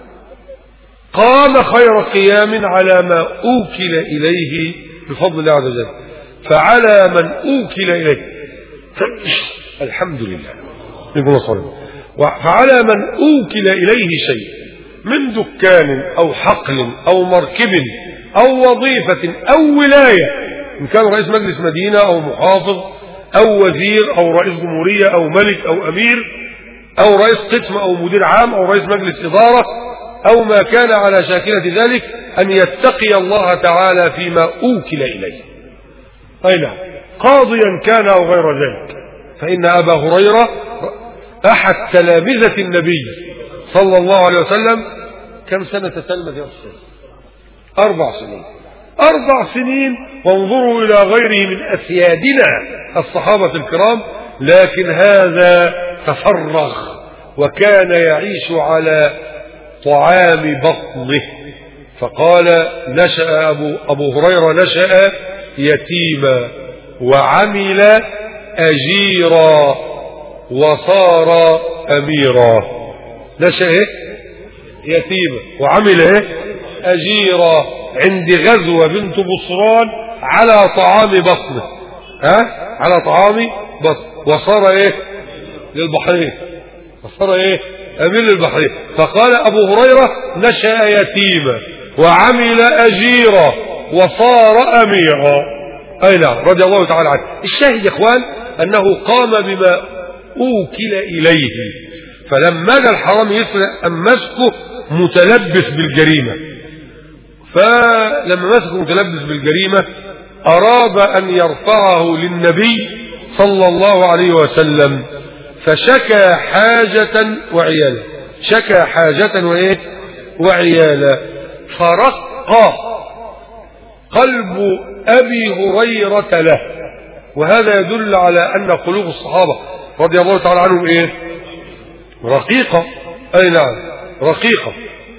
قام خير قيام على ما اوكل اليه بفضل الله عز وجل. فعلى من اوكل اليه الحمد لله يقول صلى. فعلى من اوكل اليه شيء من دكان او حقل او مركب او وظيفة او ولاية، ان كان رئيس مجلس مدينة او محافظ او وزير او رئيس جمهورية او ملك او امير او رئيس قسم او مدير عام او رئيس مجلس ادارة او ما كان على شاكلة ذلك، ان يتقي الله تعالى فيما اوكل اليه. اي نعم، قاضيا كان او غير ذلك. فان ابا هريرة احد تلامذة النبي صلى الله عليه وسلم. كم سنة تلمذ يا أستاذ؟ أربع سنين. أربع سنين. وانظروا إلى غيره من أسيادنا الصحابة الكرام، لكن هذا تفرغ وكان يعيش على طعام بطنه. فقال نشأ أبو, أبو هريرة نشأ يتيما وعمل أجيرا وصار أميرا. نشأ إيه؟ يتيما وعمل إيه؟ أجيرا عند غزوة بنت بصران على طعام بطنه، ها؟ على طعام بطن. وصار إيه؟ للبحرين. وصار إيه؟ أمير للبحرين. فقال أبو هريرة نشأ يتيما وعمل أجيرا وصار أميرا. أي نعم، رضي الله تعالى عنه. الشاهد يا إخوان أنه قام بما أوكل إليه. فلما جاء الحرام يسرق أم مسكه متلبس بالجريمة. فلما مسكه متلبس بالجريمة أراد أن يرفعه للنبي صلى الله عليه وسلم، فشكى حاجة وعيالا. شكى حاجة وإيه؟ وعيالا. فرق قلب أبي هريرة له وهذا يدل على أن قلوب الصحابة رضي الله تعالى عنهم إيه؟ رقيقة. أي نعم رقيقة.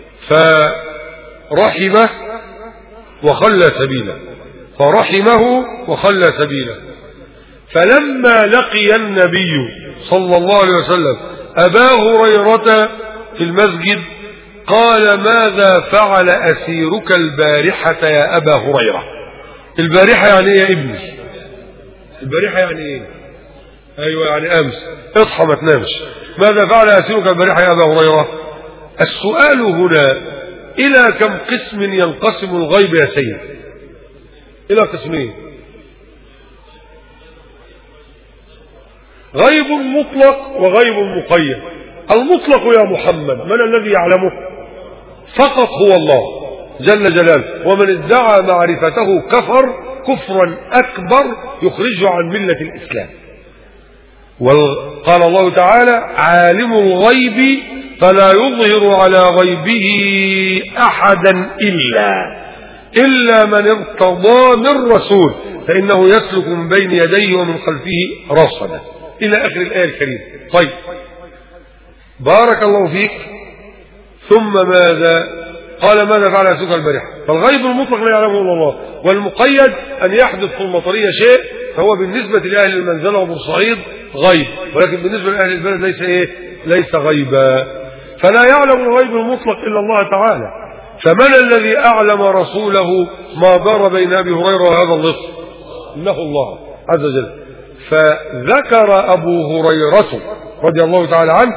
فرحمه وخلى سبيله فرحمه وخلى سبيله. فلما لقي النبي صلى الله عليه وسلم أبا هريرة في المسجد قال ماذا فعل أسيرك البارحة يا أبا هريرة؟ البارحة يعني ايه يا ابني؟ البارحة يعني ايه؟ ايوه يعني امس، اصحى ما تنامش. ماذا فعل أسيرك البارحة يا أبا هريرة؟ السؤال هنا إلى كم قسم ينقسم الغيب يا سيد؟ إلى قسمين: غيب مطلق وغيب مقيد. المطلق يا محمد من الذي يعلمه؟ فقط هو الله جل جلاله، ومن ادعى معرفته كفر كفرا أكبر يخرجه عن ملة الإسلام. وقال الله تعالى: عالم الغيب فلا يظهر على غيبه أحدا إلا إلا من ارتضى من رسول فإنه يسلك من بين يديه ومن خلفه رصدا، إلى آخر الآية الكريمة. طيب بارك الله فيك. ثم ماذا قال؟ ماذا فعل أسيرك البارحة؟ فالغيب المطلق لا يعلمه إلا الله، والمقيد أن يحدث في المطرية شيء فهو بالنسبة لأهل المنزلة وبورسعيد غيب، ولكن بالنسبة لأهل البلد ليس إيه؟ ليس غيبا. فلا يعلم الغيب المطلق إلا الله تعالى. فمن الذي أعلم رسوله ما دار بين أبي هريرة وهذا اللص؟ إنه الله عز وجل. فذكر أبو هريرة رضي الله تعالى عنه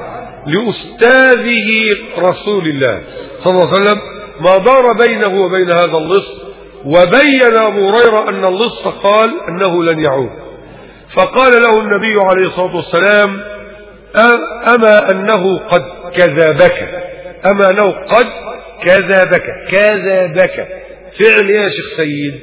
لأستاذه رسول الله صلى الله عليه وسلم ما دار بينه وبين هذا اللص، وبين أبو هريرة أن اللص قال أنه لن يعود. فقال له النبي عليه الصلاة والسلام: أما أنه قد كذبك، أما أنه قد كذبك. كذبك فعل إيه يا شيخ سيد؟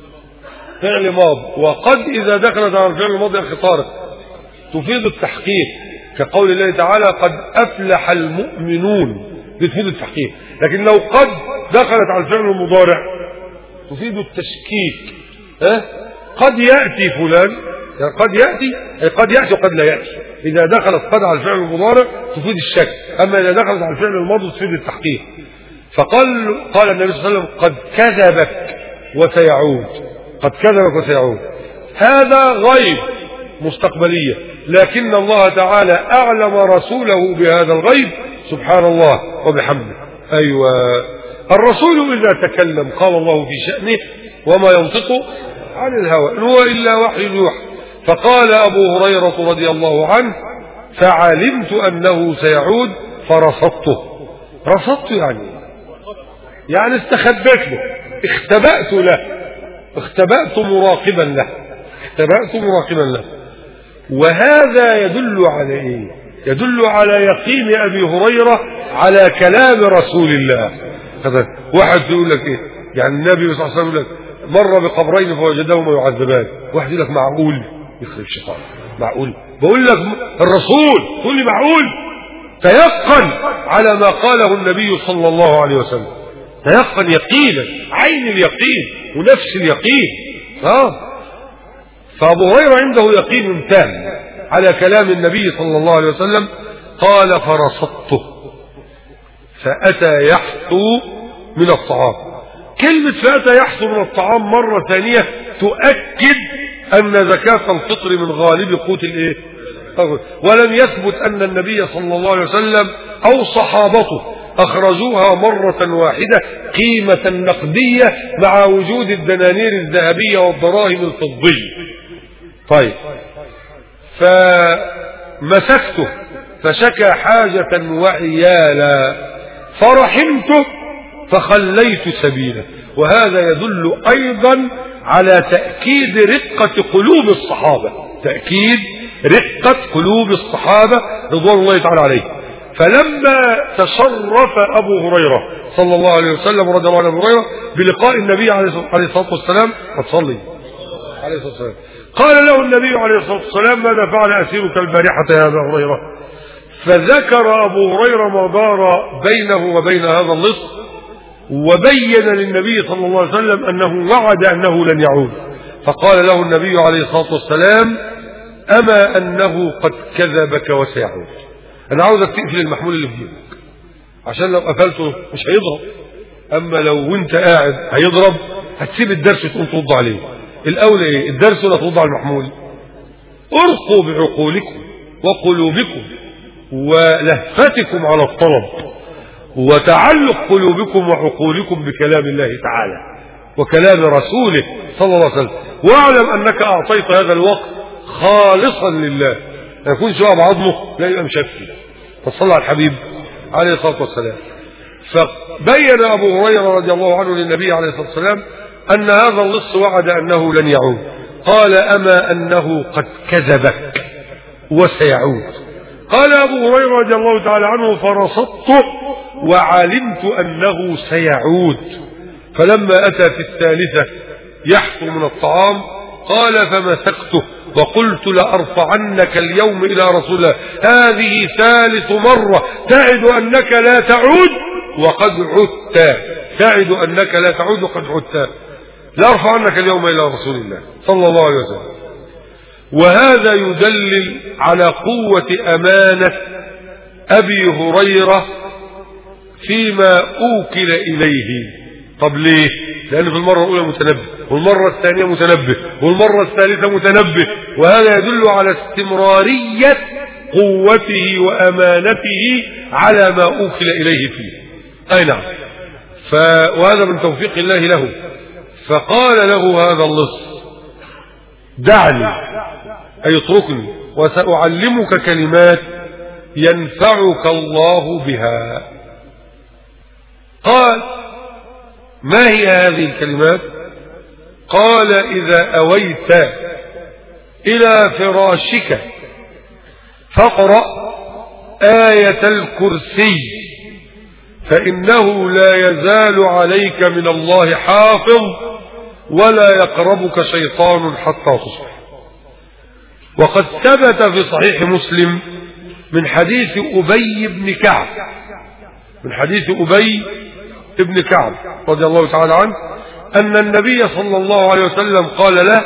فعل ماض. وقد إذا دخلت على الفعل الماضي أخي طارق تفيد التحقيق، كقول الله تعالى: قد أفلح المؤمنون، بتفيد التحقيق. لكن لو قد دخلت على الفعل المضارع تفيد التشكيك. ها؟ قد يأتي فلان، يعني قد يأتي أي قد يأتي وقد لا يأتي. إذا دخلت قد على الفعل المضارع تفيد الشك، أما إذا دخلت على الفعل الماضي تفيد التحقيق. فقال قال النبي صلى الله عليه وسلم: قد كذبك وسيعود. قد كذبك وسيعود. هذا غيب مستقبلية، لكن الله تعالى أعلم رسوله بهذا الغيب سبحان الله وبحمده. أيوة الرسول إذا تكلم قال الله في شأنه: وما ينطق عن الهوى إن هو إلا وحي يوحى. فقال أبو هريرة رضي الله عنه: فعلمت أنه سيعود فرصدته. رصدته يعني يعني استخبأت له، اختبأت له، اختبأت مراقبا له، اختبأت مراقبا له. وهذا يدل على ايه؟ يدل على يقين ابي هريره على كلام رسول الله. واحد يقول لك ايه؟ يعني النبي صلى الله عليه وسلم يقول لك: مر بقبرين فوجدهما يعذبان. واحد يقول لك: معقول؟ يخرب شيطان، معقول؟ بقول لك الرسول تقول لي معقول؟ تيقن على ما قاله النبي صلى الله عليه وسلم، تيقن يقينا، عين اليقين ونفس اليقين. اه فأبو هريرة عنده يقين تام على كلام النبي صلى الله عليه وسلم. قال: فرصدته فأتى يحثو من الطعام. كلمة فأتى يحثو من الطعام مرة ثانية تؤكد أن زكاة الفطر من غالب قوت الإيه؟ ولم يثبت أن النبي صلى الله عليه وسلم أو صحابته أخرجوها مرة واحدة قيمة نقدية مع وجود الدنانير الذهبية والدراهم الفضية. طيب فمسكته فشكى حاجة وعيالا فرحمته فخليت سبيله. وهذا يدل أيضا على تأكيد رقة قلوب الصحابة، تأكيد رقة قلوب الصحابة رضوان الله تعالى عليهم. فلما تشرف أبو هريرة صلى الله عليه وسلم رضي الله عنه أبو هريرة بلقاء النبي عليه الصلاة والسلام وتصلي عليه الصلاة والسلام، قال له النبي عليه الصلاة والسلام: ماذا فعل أسيرك البارحة يا أبا هريرة؟ فذكر أبو هريرة ما دار بينه وبين هذا اللص، وبين للنبي صلى الله عليه وسلم أنه وعد أنه لن يعود. فقال له النبي عليه الصلاة والسلام: أما أنه قد كذبك وسيعود. أنا عاوزك تقفل المحمول اللي في جيبك، عشان لو قفلته مش هيضرب، أما لو وانت قاعد هيضرب هتسيب الدرس تقوم ترد عليه. الأولى إيه؟ الدرس ولا ترد على المحمول؟ ارقوا بعقولكم وقلوبكم ولهفتكم على الطلب وتعلق قلوبكم وعقولكم بكلام الله تعالى وكلام رسوله صلى الله عليه وسلم، واعلم أنك أعطيت هذا الوقت خالصا لله، ما يكونش بقى بعضمه لا يبقى مشكل. فصلى على الحبيب عليه الصلاة والسلام. فبين أبو هريرة رضي الله عنه للنبي عليه الصلاة والسلام أن هذا اللص وعد أنه لن يعود. قال: أما أنه قد كذبك وسيعود. قال أبو هريرة رضي الله تعالى عنه: فرصدته وعلمت أنه سيعود. فلما أتى في الثالثة يحفر من الطعام قال: فمسكته وقلت: لأرفعنك اليوم إلى رسول الله، هذه ثالث مرة تعد أنك لا تعود وقد عدت، تعد أنك لا تعود وقد عدت، لأرفعنك اليوم إلى رسول الله صلى الله عليه وسلم. وهذا يدلل على قوة أمانة أبي هريرة فيما أوكل إليه. طب ليه؟ لأن في المرة الأولى متنبه، والمرة الثانية متنبه، والمرة الثالثة متنبه، وهذا يدل على استمرارية قوته وأمانته على ما أوكل إليه فيه. أي نعم. ف... وهذا من توفيق الله له. فقال له هذا اللص: دعني أي اتركني وسأعلمك كلمات ينفعك الله بها. قال: ما هي هذه الكلمات؟ قال: إذا أويت إلى فراشك فاقرأ آية الكرسي فإنه لا يزال عليك من الله حافظ ولا يقربك شيطان حتى تصبح. وقد ثبت في صحيح مسلم من حديث أبي بن كعب من حديث أبي ابن كعب رضي الله تعالى عنه أن النبي صلى الله عليه وسلم قال له: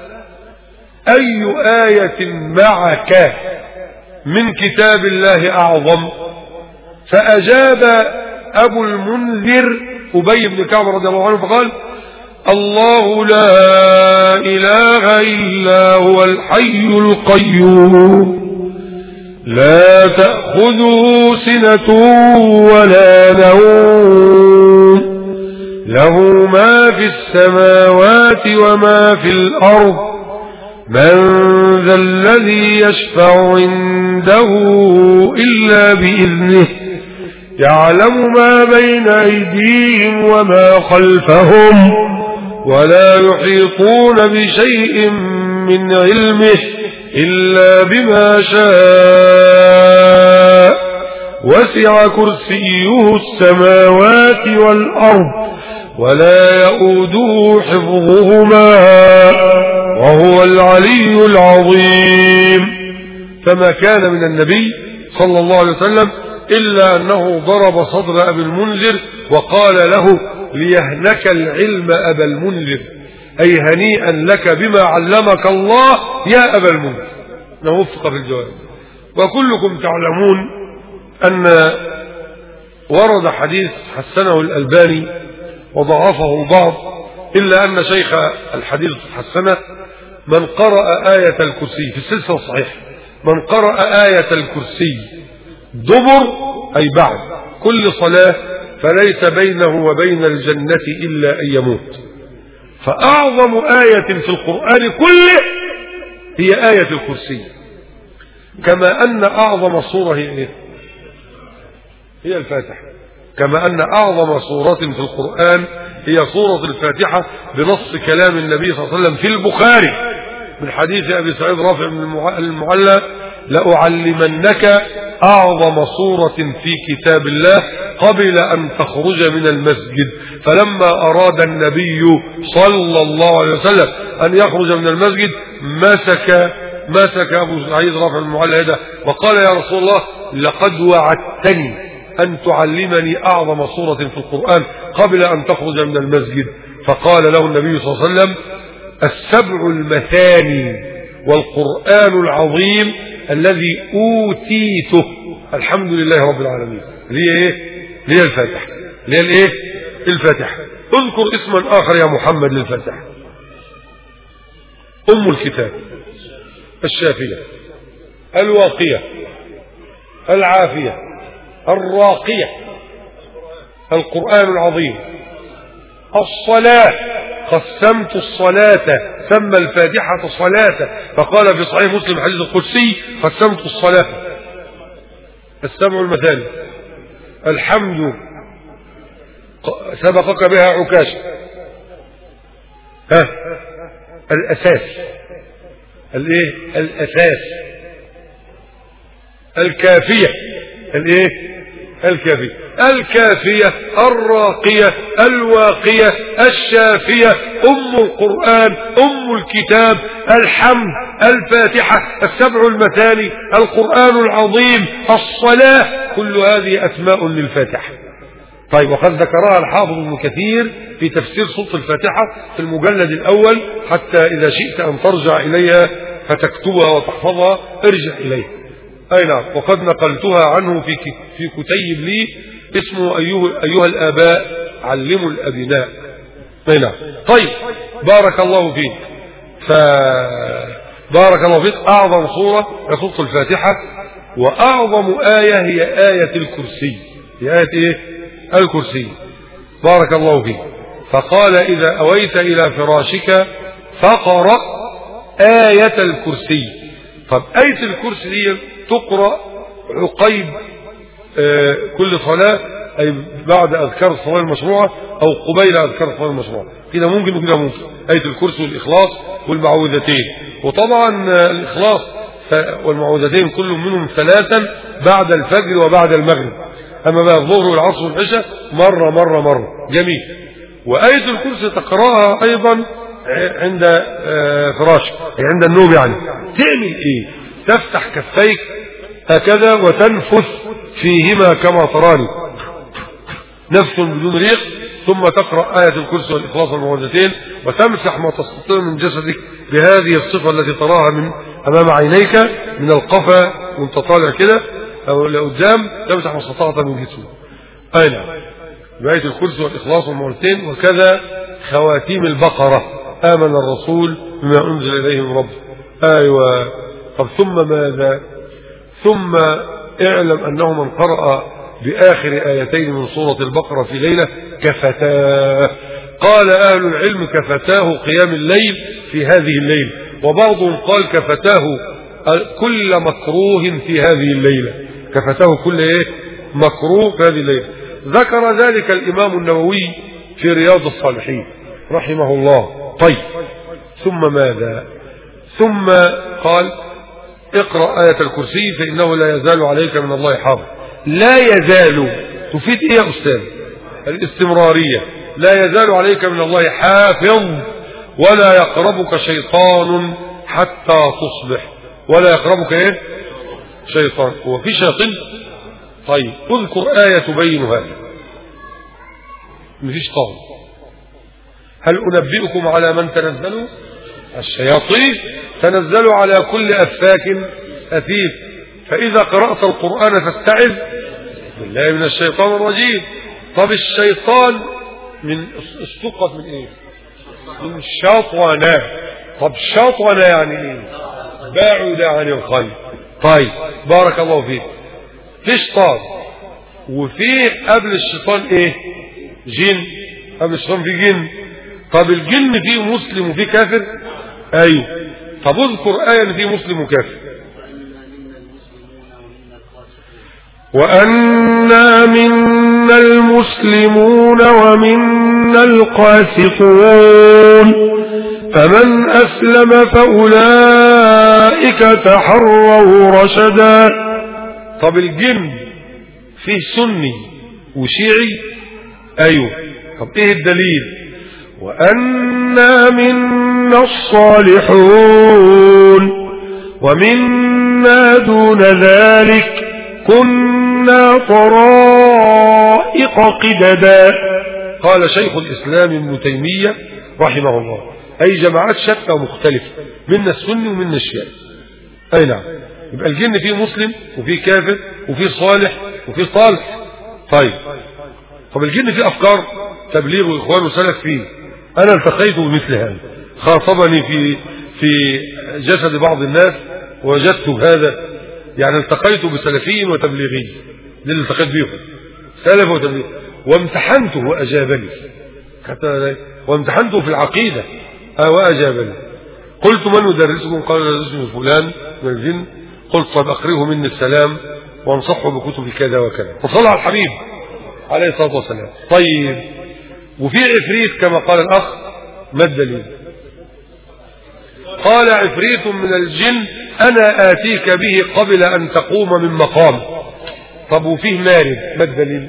أي آية معك من كتاب الله أعظم؟ فأجاب أبو المنذر أبي بن كعب رضي الله عنه فقال: الله لا إله إلا هو الحي القيوم لا تأخذه سنة ولا نوم له ما في السماوات وما في الأرض من ذا الذي يشفع عنده إلا بإذنه يعلم ما بين أيديهم وما خلفهم ولا يحيطون بشيء من علمه إلا بما شاء وسع كرسيه السماوات والأرض ولا يؤوده حفظهما وهو العلي العظيم. فما كان من النبي صلى الله عليه وسلم إلا أنه ضرب صدر أبي المنذر وقال له: ليهنك العلم أبا المنذر، أي هنيئا لك بما علمك الله يا أبا المنذر. نوفق في الجواب. وكلكم تعلمون أن ورد حديث حسنه الألباني وضعفه البعض، إلا أن شيخ الحديث حسنه: من قرأ آية الكرسي في السلسلة الصحيحة، من قرأ آية الكرسي دبر أي بعد كل صلاة فليس بينه وبين الجنة إلا أن يموت. فأعظم آية في القرآن كله هي آية الكرسي، كما أن أعظم صورة هي إيه؟ هي الفاتحة، كما أن أعظم صورة في القرآن هي صورة الفاتحة بنص كلام النبي صلى الله عليه وسلم في البخاري من حديث أبي سعيد رافع بن المعلى: لأعلمنك أعظم صورة في كتاب الله قبل أن تخرج من المسجد. فلما أراد النبي صلى الله عليه وسلم أن يخرج من المسجد مسك مسك أبو سعيد رافع المعلى هذا وقال: يا رسول الله، لقد وعدتني أن تعلمني أعظم صورة في القرآن قبل أن تخرج من المسجد. فقال له النبي صلى الله عليه وسلم: السبع المثاني والقرآن العظيم الذي أوتيته. الحمد لله رب العالمين. ليه ايه؟ ليه الفاتحة. ليه الايه؟ الفاتحة. اذكر اسما آخر يا محمد للفاتحة. أم الكتاب، الشافية، الواقية، العافية، الراقية، القرآن العظيم، الصلاة. قسمت الصلاة، سمى الفاتحة صلاة، فقال في صحيح مسلم حديث القدسي: قسمت الصلاة. السبع المثاني. الحمد سبقك بها عكاشة. ها الأساس. الايه؟ الأساس. الكافية. الايه؟ الكافية. الكافية، الراقية، الواقية، الشافية، أم القرآن، أم الكتاب، الحمد، الفاتحة، السبع المثاني، القرآن العظيم، الصلاة، كل هذه أسماء للفاتحة. طيب، وقد ذكرها الحافظ ابن كثير في تفسير سورة الفاتحة في المجلد الأول، حتى إذا شئت أن ترجع إليها فتكتبها وتحفظها ارجع إليها. أي نعم. وقد نقلتها عنه في في كتيب لي اسمه أيها, أيها الآباء علموا الأبناء. أي نعم. طيب، بارك الله فيك. فبارك الله فيك. أعظم سورة هي سورة الفاتحة، وأعظم آية هي آية الكرسي. هي آية إيه؟ الكرسي. بارك الله فيك. فقال: إذا أويت إلى فراشك فقرأ آية الكرسي. طب آية الكرسي دي تقرأ عقيب آه كل صلاة، أي بعد أذكار الصلاة المشروعة أو قبيل أذكار الصلاة المشروعة. كده ممكن وكده ممكن. آية الكرسي والإخلاص والمعوذتين. وطبعا آه الإخلاص والمعوذتين كل منهم ثلاثا بعد الفجر وبعد المغرب. أما بقى الظهر والعصر والعشاء مرة مرة مرة. جميل. وآية الكرسي تقرأها أيضا عند فراشك، يعني عند النوم. يعني تعمل ايه؟ تفتح كفيك هكذا وتنفث فيهما كما تراني، نفس بدون ريق، ثم تقرأ آية الكرسي والإخلاص والمعوذتين، وتمسح ما تستطيع من جسدك بهذه الصفة التي تراها من أمام عينيك، من القفا وانت طالع كده أو لقدام، تمسح ما استطعت من جسمك. أي نعم. بآية الكرسي والإخلاص والمعوذتين. وكذا خواتيم البقرة: آمن الرسول بما أنزل إليه من ربه. أيوة. طب ثم ماذا؟ ثم اعلم أنه من قرأ بآخر آيتين من سورة البقرة في ليلة كفتاه. قال أهل العلم: كفتاه قيام الليل في هذه الليلة، وبعضهم قال كفتاه كل مكروه في هذه الليلة. كفتاه كل إيه؟ مكروه في هذه الليلة. ذكر ذلك الإمام النووي في رياض الصالحين رحمه الله. طيب، ثم ماذا؟ ثم قال: اقرأ آية الكرسي فإنه لا يزال عليك من الله حافظ. لا يزال تفيد ايه يا أستاذ؟ الاستمرارية. لا يزال عليك من الله حافظ، ولا يقربك شيطان حتى تصبح. ولا يقربك ايه؟ شيطان. هو في شيطان؟ طيب، اذكر آية تبين هذا. مفيش طاغوت. هل أنبئكم على من تنزلوا؟ الشياطين. تنزلوا على كل أفاك أثيم. فإذا قرأت القرآن فاستعذ بالله من الشيطان الرجيم. طب الشيطان من اشتقت من ايه؟ من شطونا. طب شطونا يعني ايه؟ باعد عن الخير. طيب، بارك الله فيك. في شيطان، وفي قبل الشيطان ايه؟ جن. قبل الشيطان في جن. طب الجن فيه مسلم وفيه كافر؟ ايوه. طب اذكر آية فيه مسلم وكافر. وأنا منا المسلمون ومنا القاسطون، فمن أسلم فأولئك تحروا رشدا. طب الجن فيه سني وشيعي؟ ايوه. طب ايه الدليل؟ وأنا منا الصالحون ومنا دون ذلك كنا طرائق قددا. قال شيخ الإسلام ابن تيمية رحمه الله: أي جماعات شتى ومختلفة، منا السني ومنا الشيعي. أي نعم. يبقى الجن فيه مسلم وفيه كافر وفيه صالح وفيه صالح. طيب طب الجن فيه أفكار تبليغ وإخوان وسلف فيه. أنا التقيت بمثل هذا، خاطبني في في جسد بعض الناس ووجدت هذا، يعني التقيت بسلفي وتبليغي، دي اللي التقيت بيهم، سلف وتبليغ، وامتحنته وأجابني، وامتحنته في العقيدة وأجابني. قلت من يدرسكم؟ قال يدرسني فلان من الجن. قلت طب أقرئه مني السلام وانصحه بكتب كذا وكذا، وصلى على الحبيب عليه الصلاة والسلام. طيب وفي عفريت كما قال الأخ، ما الدليل؟ قال عفريت من الجن أنا آتيك به قبل أن تقوم من مقام. طب وفيه مارد، ما الدليل؟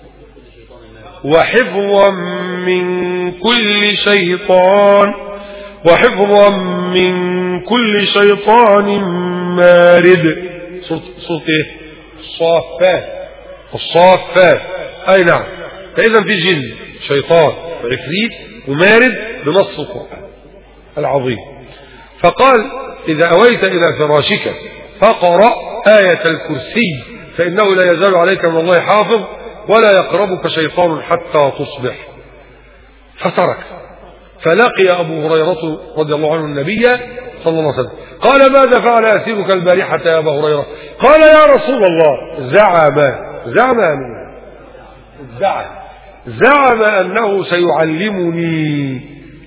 وحفظا من كل شيطان، وحفظا من كل شيطان مارد. صوت ايه؟ الصافات، الصافات. اي نعم. فاذا في جن، شيطان، وعفريت، ومارد بنص القرآن العظيم. فقال إذا أويت إلى فراشك فقرأ آية الكرسي فإنه لا يزال عليك من الله حافظ ولا يقربك شيطان حتى تصبح. فترك. فلقي أبو هريرة رضي الله عنه النبي صلى الله عليه وسلم، قال ماذا فعل أسيرك البارحة يا أبا هريرة؟ قال يا رسول الله زعم زعم زعم زعم أنه سيعلمني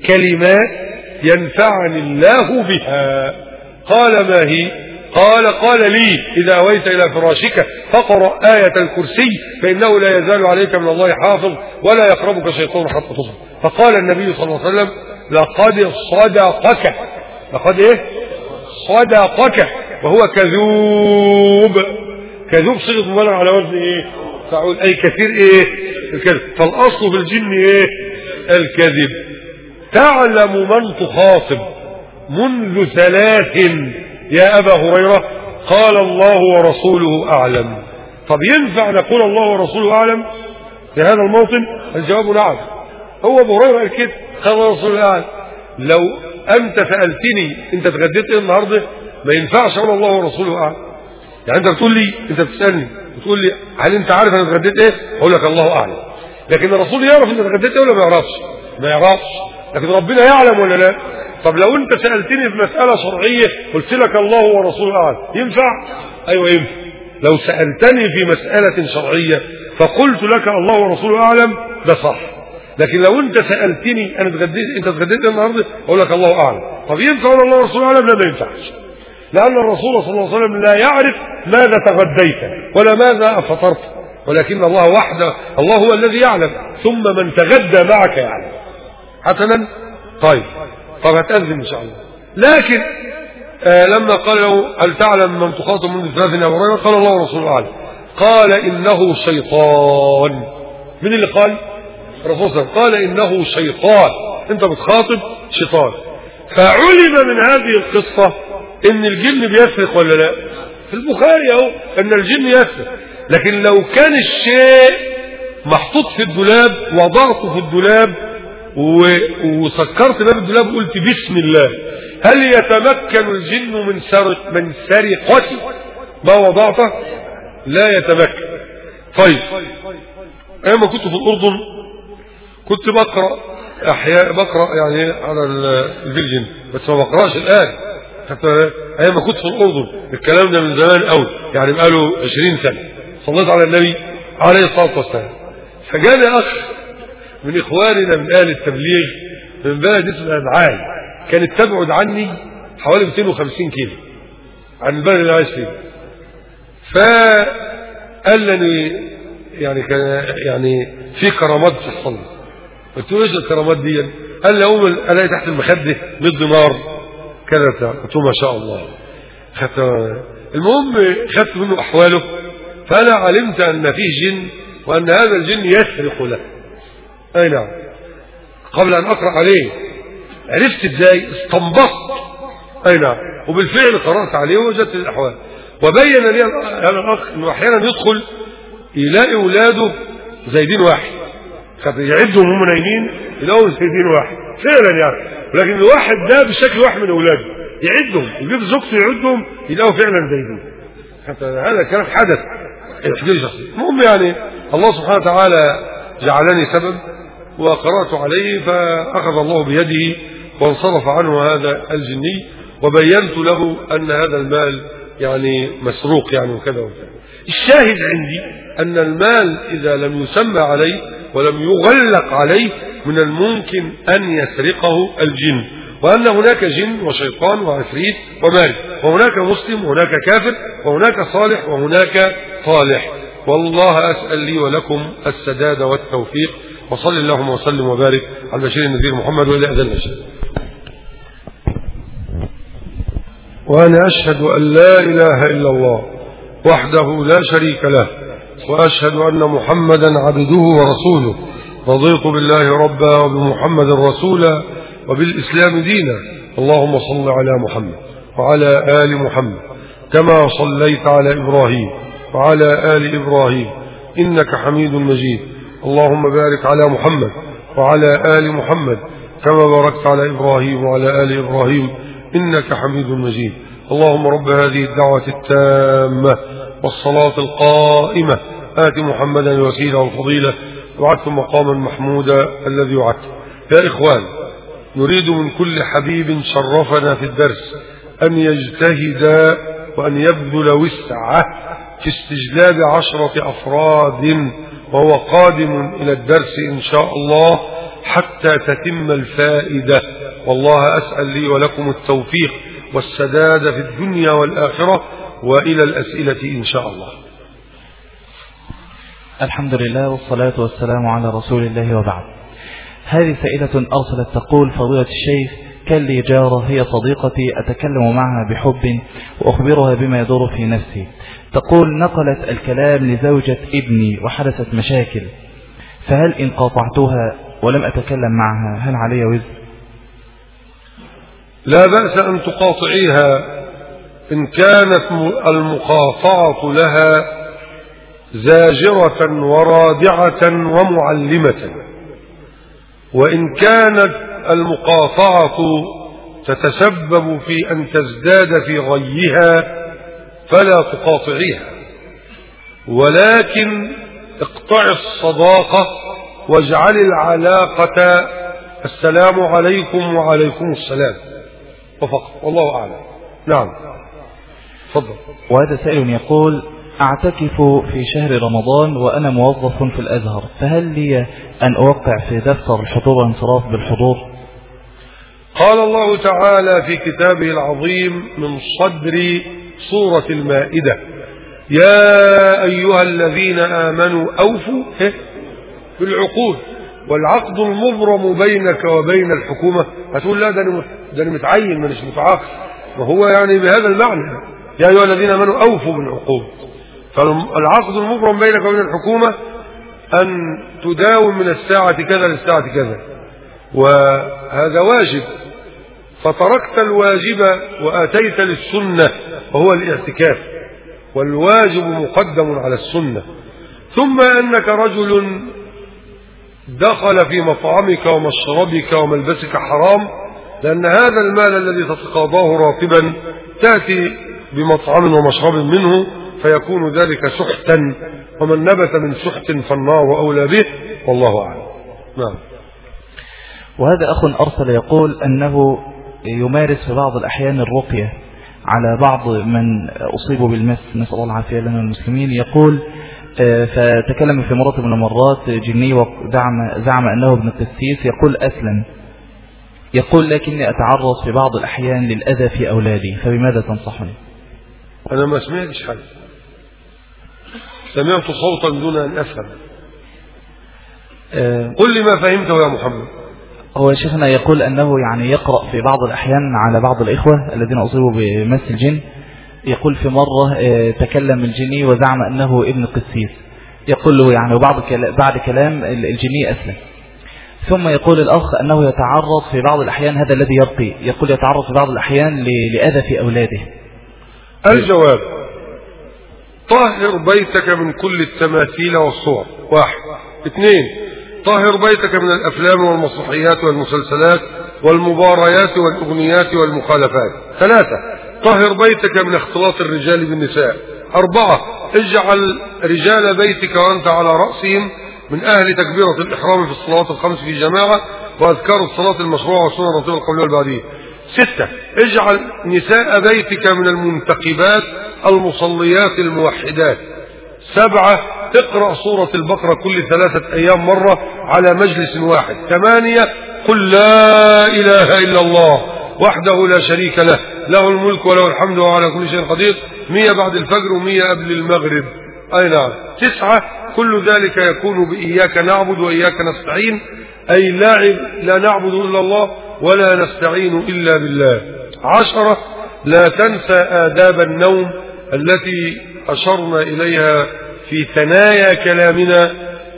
كلمات ينفعني الله بها. قال ما هي؟ قال قال لي إذا أويت إلى فراشك فقرأ آية الكرسي فإنه لا يزال عليك من الله حافظ ولا يقربك شيطان حتى تصبح. فقال النبي صلى الله عليه وسلم لقد صدقك، لقد إيه؟ صدقك، وهو كذوب. كذوب صيغة مبالغة على وزن إيه؟ فعول، أي كثير إيه؟ الكذب. فالأصل في الجن إيه؟ الكذب. تعلم من تخاطب منذ ثلاث يا أبا هريرة؟ قال الله ورسوله أعلم. طب ينفع نقول الله ورسوله أعلم في هذا الموطن؟ الجواب نعم. هو أبو هريرة قال كده، قال الله ورسوله أعلم. لو أنت سألتني أنت اتغديت إيه النهارده، ما ينفعش أقول الله ورسوله أعلم. يعني أنت بتقول لي، أنت بتسألني بتقول لي هل أنت عارف أنا اتغديت إيه؟ أقول لك الله أعلم. لكن الرسول يعرف أنت اتغديت إيه ولا ما يعرفش؟ ما يعرفش. لكن ربنا يعلم ولا لا؟ طب لو انت سألتني في مسألة شرعية قلت لك الله ورسوله أعلم، ينفع؟ ايوه ينفع. لو سألتني في مسألة شرعية فقلت لك الله ورسوله أعلم، ده صح. لكن لو انت سألتني انا اتغديت انت اتغديت النهارده اقول لك الله أعلم، طب ينفع الله ورسوله أعلم؟ لا ما ينفعش. لأن الرسول صلى الله عليه وسلم لا يعرف ماذا تغديت ولا ماذا فطرت، ولكن الله وحده، الله هو الذي يعلم، ثم من تغدى معك يعلم. حسنا. طيب طب هتأذن إن شاء الله. لكن آه لما قال له هل تعلم من تخاطب منذ ثلاث يا أبو هريرة؟ قال الله ورسوله أعلم. قال إنه شيطان. من اللي قال؟ الرسول صلى الله عليه وسلم. قال إنه شيطان، أنت بتخاطب شيطان. فعلم من هذه القصة إن الجن بيسرق ولا لا؟ في البخاري أهو أن الجن يسرق. لكن لو كان الشيء محطوط في الدولاب، وضعته في الدولاب وسكرت باب الدولاب وقلت بسم الله، هل يتمكن الجن من سرق من سرقتي ما وضعته؟ لا يتمكن. طيب ايام كنت في الأردن كنت بقرأ احياء بقرأ يعني على الفيلجن، بس ما بقرأش الآن. حتى ايام كنت في الأردن، الكلام ده من زمان قوي، يعني بقاله عشرين سنة. صليت على النبي عليه الصلاة والسلام. فجاني أخ من إخواننا من أهل التبليغ من بلد اسمها معاي، كانت تبعد عني حوالي مئتين وخمسين كيلو عن البلد اللي عايش فيه. فقال لي يعني كان يعني في كرامات في الصلاة. قلت له ايش الكرامات دي؟ قال لي اقوم الاقي تحت المخده مية دينار كذا. قلت له ما شاء الله. خدت المهم خدت منه احواله، فانا علمت ان فيه جن وان هذا الجن يسرق له. اي نعم. قبل ان اقرأ عليه عرفت ازاي؟ استنبطت. اي نعم. وبالفعل قرأت عليه ووجدت الاحوال. وبين لي هذا الاخ انه احيانا يدخل يلاقي اولاده زايدين واحد، يعدهم هم نايمين يلاقوا زايدين واحد فعلا يعني. ولكن الواحد ده بشكل واحد من اولاده يعدهم، يجيب زوجته يعدهم يلاقوا فعلا زي دول. هذا الكلام حدث احتجاج شخصي. المهم يعني الله سبحانه وتعالى جعلني سبب وقرأت عليه فأخذ الله بيده وانصرف عنه هذا الجني، وبينت له أن هذا المال يعني مسروق يعني وكذا وكذا. الشاهد عندي أن المال إذا لم يسمى عليه ولم يغلق عليه من الممكن أن يسرقه الجن، وأن هناك جن وشيطان وعفريت ومال، وهناك مسلم وهناك كافر وهناك صالح وهناك طالح. والله أسأل لي ولكم السداد والتوفيق، وصل اللهم وسلم وبارك على البشير النذير محمد وإلى أذن البشير. وأنا أشهد أن لا إله إلا الله وحده لا شريك له، وأشهد أن محمدا عبده ورسوله. رضيت بالله ربا وبمحمد رسولا وبالإسلام دينا. اللهم صل على محمد وعلى آل محمد كما صليت على إبراهيم وعلى آل إبراهيم إنك حميد مجيد. اللهم بارك على محمد وعلى آل محمد كما باركت على إبراهيم وعلى آل إبراهيم إنك حميد مجيد. اللهم رب هذه الدعوة التامة والصلاة القائمة آت محمدا الوسيلة والفضيلة وعدت مقاما محمودا الذي وعدته. يا إخوان، نريد من كل حبيب شرفنا في الدرس أن يجتهد وأن يبذل وسعه في استجلاب عشرة أفراد وهو قادم إلى الدرس إن شاء الله حتى تتم الفائدة. والله أسأل لي ولكم التوفيق والسداد في الدنيا والآخرة. وإلى الأسئلة إن شاء الله. الحمد لله والصلاة والسلام على رسول الله وبعد. هذه سائلة أرسلت تقول: فضيلة الشيخ، كان لي جارة هي صديقتي أتكلم معها بحب وأخبرها بما يدور في نفسي. تقول: نقلت الكلام لزوجة ابني وحدثت مشاكل، فهل إن قاطعتها ولم أتكلم معها هل علي وزر؟ لا بأس أن تقاطعيها إن كانت المقاطعة لها زاجرة ورادعة ومعلمة، وإن كانت المقاطعة تتسبب في أن تزداد في غيها فلا تقاطعيها، ولكن اقطع الصداقة واجعل العلاقة السلام عليكم وعليكم السلام وفقط، والله أعلم. نعم، تفضل. وهذا سائل يقول: أعتكف في شهر رمضان وأنا موظف في الأزهر، فهل لي أن أوقع في دفتر الحضور والانصراف بالحضور؟ قال الله تعالى في كتابه العظيم من صدر سورة المائدة: يا أيها الذين آمنوا أوفوا بالعقود، والعقد المبرم بينك وبين الحكومة. هتقول لا، ده أنا متعين مش متعاقد، وهو يعني بهذا المعنى: يا أيها الذين آمنوا أوفوا بالعقود. فالعقد المبرم بينك وبين الحكومة أن تداوم من الساعة كذا للساعة كذا، وهذا واجب، فتركت الواجب وآتيت للسنة وهو الاعتكاف، والواجب مقدم على السنة. ثم أنك رجل دخل في مطعمك ومشربك وملبسك حرام، لأن هذا المال الذي تتقاضاه راتبا تأتي بمطعم ومشرب منه، فيكون ذلك سحتا، ومن نبت من سحت فالنار أولى به، والله أعلم. نعم. وهذا أخ أرسل يقول أنه يمارس في بعض الأحيان الرقية على بعض من أصيبوا بالمس، نسأل الله العافية لنا المسلمين. يقول: فتكلم في مرة من المرات جني وزعم زعم أنه ابن القسيس، يقول: أسلم. يقول: لكني أتعرض في بعض الأحيان للأذى في أولادي، فبماذا تنصحني؟ أنا ما سمعتش حاجة، سمعت صوتا دون أن أفهم. أه قل لي ما فهمته يا محمد. هو شيخنا يقول أنه يعني يقرأ في بعض الأحيان على بعض الإخوة الذين أصيبوا بمس الجن. يقول: في مرة تكلم الجني وزعم أنه ابن قسيس، يقول له يعني وبعد بعد كلام الجني أسلم. ثم يقول الأخ أنه يتعرض في بعض الأحيان، هذا الذي يرقي، يقول يتعرض في بعض الأحيان لأذى في أولاده. الجواب: طهر بيتك من كل التماثيل والصور، واحد. اثنين: طهر بيتك من الأفلام والمسرحيات والمسلسلات والمباريات والأغنيات والمخالفات. ثلاثة طهر بيتك من اختلاط الرجال بالنساء. أربعة اجعل رجال بيتك وأنت على رأسهم من أهل تكبيرة الإحرام في الصلوات الخمس في جماعة وأذكار الصلاة المشروعة والسنة الراتبة القبلية والبعدية. ستة اجعل نساء بيتك من المنتقبات المصليات الموحدات. سبعة اقرأ سورة البقرة كل ثلاثة أيام مرة على مجلس واحد. ثمانية قل لا إله إلا الله وحده لا شريك له له الملك وله الحمد وهو على كل شيء قدير. مية بعد الفجر ومية قبل المغرب. أي نعم. تسعة كل ذلك يكون بإياك نعبد وإياك نستعين، أي لا, لا نعبد إلا الله ولا نستعين إلا بالله. عشرة لا تنسى آداب النوم التي أشرنا إليها في ثنايا كلامنا،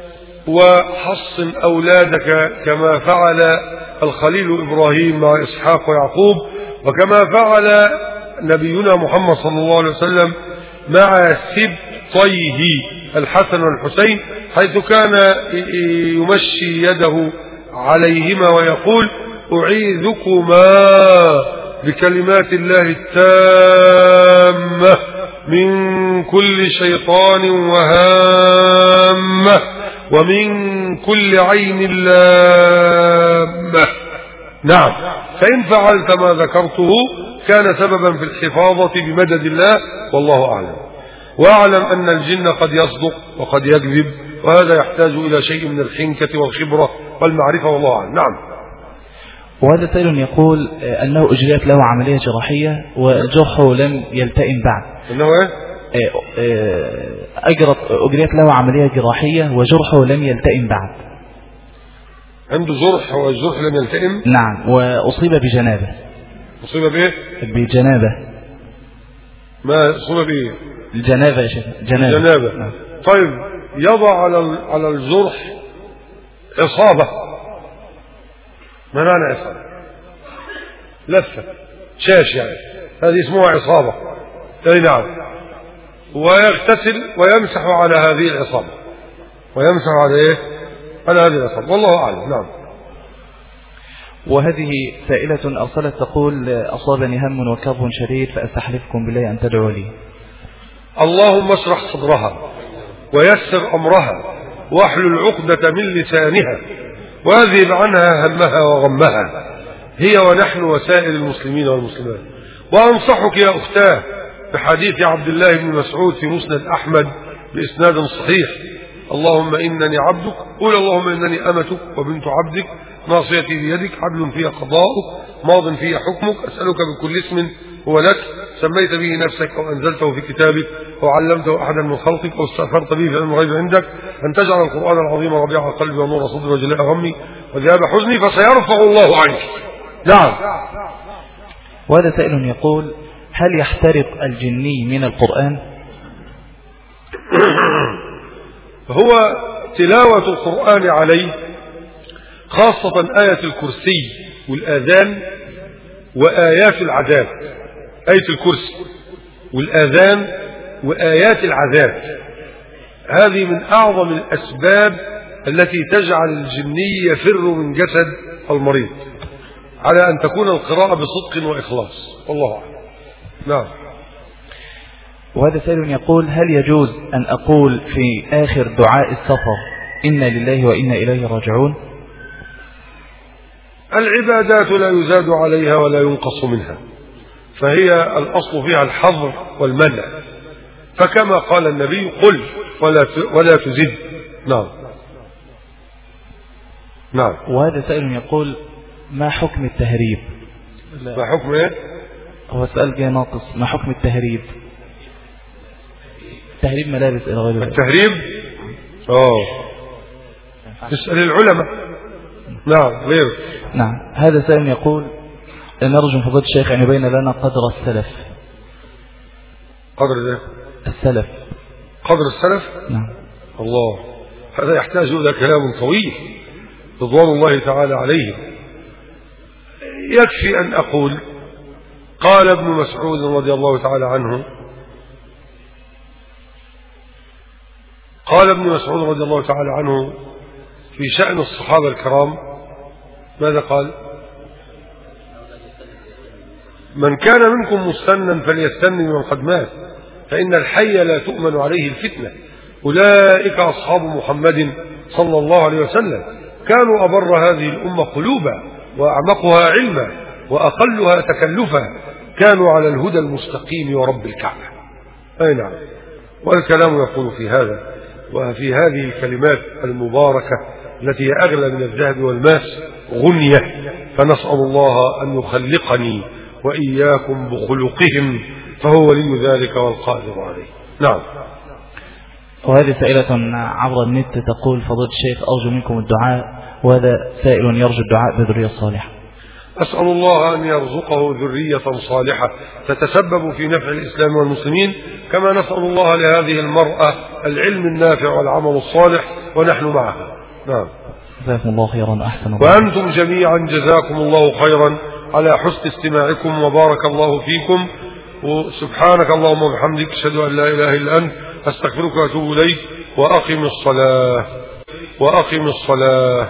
وحصن أولادك كما فعل الخليل إبراهيم مع إسحاق ويعقوب، وكما فعل نبينا محمد صلى الله عليه وسلم مع سبطيه الحسن والحسين، حيث كان يمشي يده عليهما ويقول أعيذكما بكلمات الله التامة من كل شيطان وهامة ومن كل عين لامة. نعم، فإن فعلت ما ذكرته كان سببا في الحفاظة بمدد الله، والله أعلم. وأعلم أن الجن قد يصدق وقد يكذب، وهذا يحتاج إلى شيء من الحنكة والخبرة والمعرفة، والله أعلم. نعم. وهذا سائل يقول أنه أجريت له عملية جراحية وجرحه لم يلتئم بعد. أنه إيه؟ أجرت أجريت له عملية جراحية وجرحه لم يلتئم بعد. عنده جرح والجرح لم يلتئم؟ نعم، وأصيب بجنابة. أصيب بإيه؟ بجنابة. ما أصيب بإيه؟ الجنابة يا شيخ. جنابة. جنابة. نعم. طيب يضع على على الجرح عصابة. ما معنى عصابة؟ لفة شاش يعني، هذه اسمها عصابة. أي نعم. ويغتسل ويمسح على هذه العصابة، ويمسح على إيه؟ على هذه العصابة، والله أعلم. نعم. وهذه سائلة أرسلت تقول أصابني هم وكرب شديد فأستحلفكم بالله أن تدعوا لي. اللهم اشرح صدرها ويسر أمرها واحلل عقدة من لسانها واذهب عنها همها وغمها، هي ونحن وسائر المسلمين والمسلمات. وأنصحك يا أختاه بحديث عبد الله بن مسعود في مسند أحمد بإسناد صحيح: اللهم إنني عبدك، قول اللهم إنني أمتك وبنت عبدك ناصيتي بيدك عدل فيها قضاؤك ماض فيها حكمك، أسألك بكل اسم هو لك سميت به نفسك أو أنزلته في كتابك أو علمته أحدا من خلقك أو استأثرت به في علم الغيب عندك أن تجعل القرآن العظيم ربيع قلبي ونور صدري وجلاء غمي وذهاب حزني فسيرفع الله عنك. نعم. وهذا سائل يقول: هل يحترق الجني من القرآن؟ هو تلاوة القرآن عليه، خاصة آية الكرسي والآذان وآيات العذاب. آية الكرسي والآذان وآيات العذاب هذه من أعظم الأسباب التي تجعل الجني يفر من جسد المريض، على أن تكون القراءة بصدق وإخلاص، والله أعلم. نعم. وهذا سائل يقول: هل يجوز أن أقول في آخر دعاء السفر إنا لله وإنا إليه راجعون؟ العبادات لا يزاد عليها ولا ينقص منها، فهي الأصل فيها الحظر والمنع، فكما قال النبي: قل ولا ولا تزد. نعم. نعم. وهذا سائل يقول: ما حكم التهريب؟ ما حكم ايه؟ هو سؤال جاي ناقص. ما حكم التهريب؟ تهريب ملابس الى غير ذلك. التهريب اه تسأل العلماء. نعم. غير. نعم. هذا سائل يقول: نرجو من فضيلة الشيخ أن يبين لنا قدر السلف. قدر ايه؟ السلف. قدر السلف؟ نعم. الله، هذا يحتاج إلى كلام طويل رضوان الله تعالى عليهم. يكفي أن أقول: قال ابن مسعود رضي الله تعالى عنه قال ابن مسعود رضي الله تعالى عنه في شأن الصحابة الكرام، ماذا قال؟ من كان منكم مستنا فليستن من قد مات، فإن الحي لا تؤمن عليه الفتنة. أولئك أصحاب محمد صلى الله عليه وسلم، كانوا أبر هذه الأمة قلوبا وأعمقها علما وأقلها تكلفا، كانوا على الهدى المستقيم ورب الكعبة. أي نعم. والكلام يقول في هذا وفي هذه الكلمات المباركة التي هي أغلى من الذهب والماس غنية، فنسأل الله أن يخلقني وإياكم بخلقهم، فهو ولي ذلك والقادر عليه. نعم. وهذه سائلة عبر النت تقول: فضيلة الشيخ أرجو منكم الدعاء، وهذا سائل يرجو الدعاء بذرية صالحة. أسأل الله أن يرزقه ذرية صالحة تتسبب في نفع الإسلام والمسلمين، كما نسأل الله لهذه المرأة العلم النافع والعمل الصالح ونحن معها. نعم. جزاكم الله خيرا. أحسن الله. وأنتم جميعا جزاكم الله خيرا على حسن استماعكم، وبارك الله فيكم، وسبحانك اللهم وبحمدك أشهد أن لا إله إلا أنت أستغفرك وأتوب إليك. وأقم الصلاة وأقم الصلاة.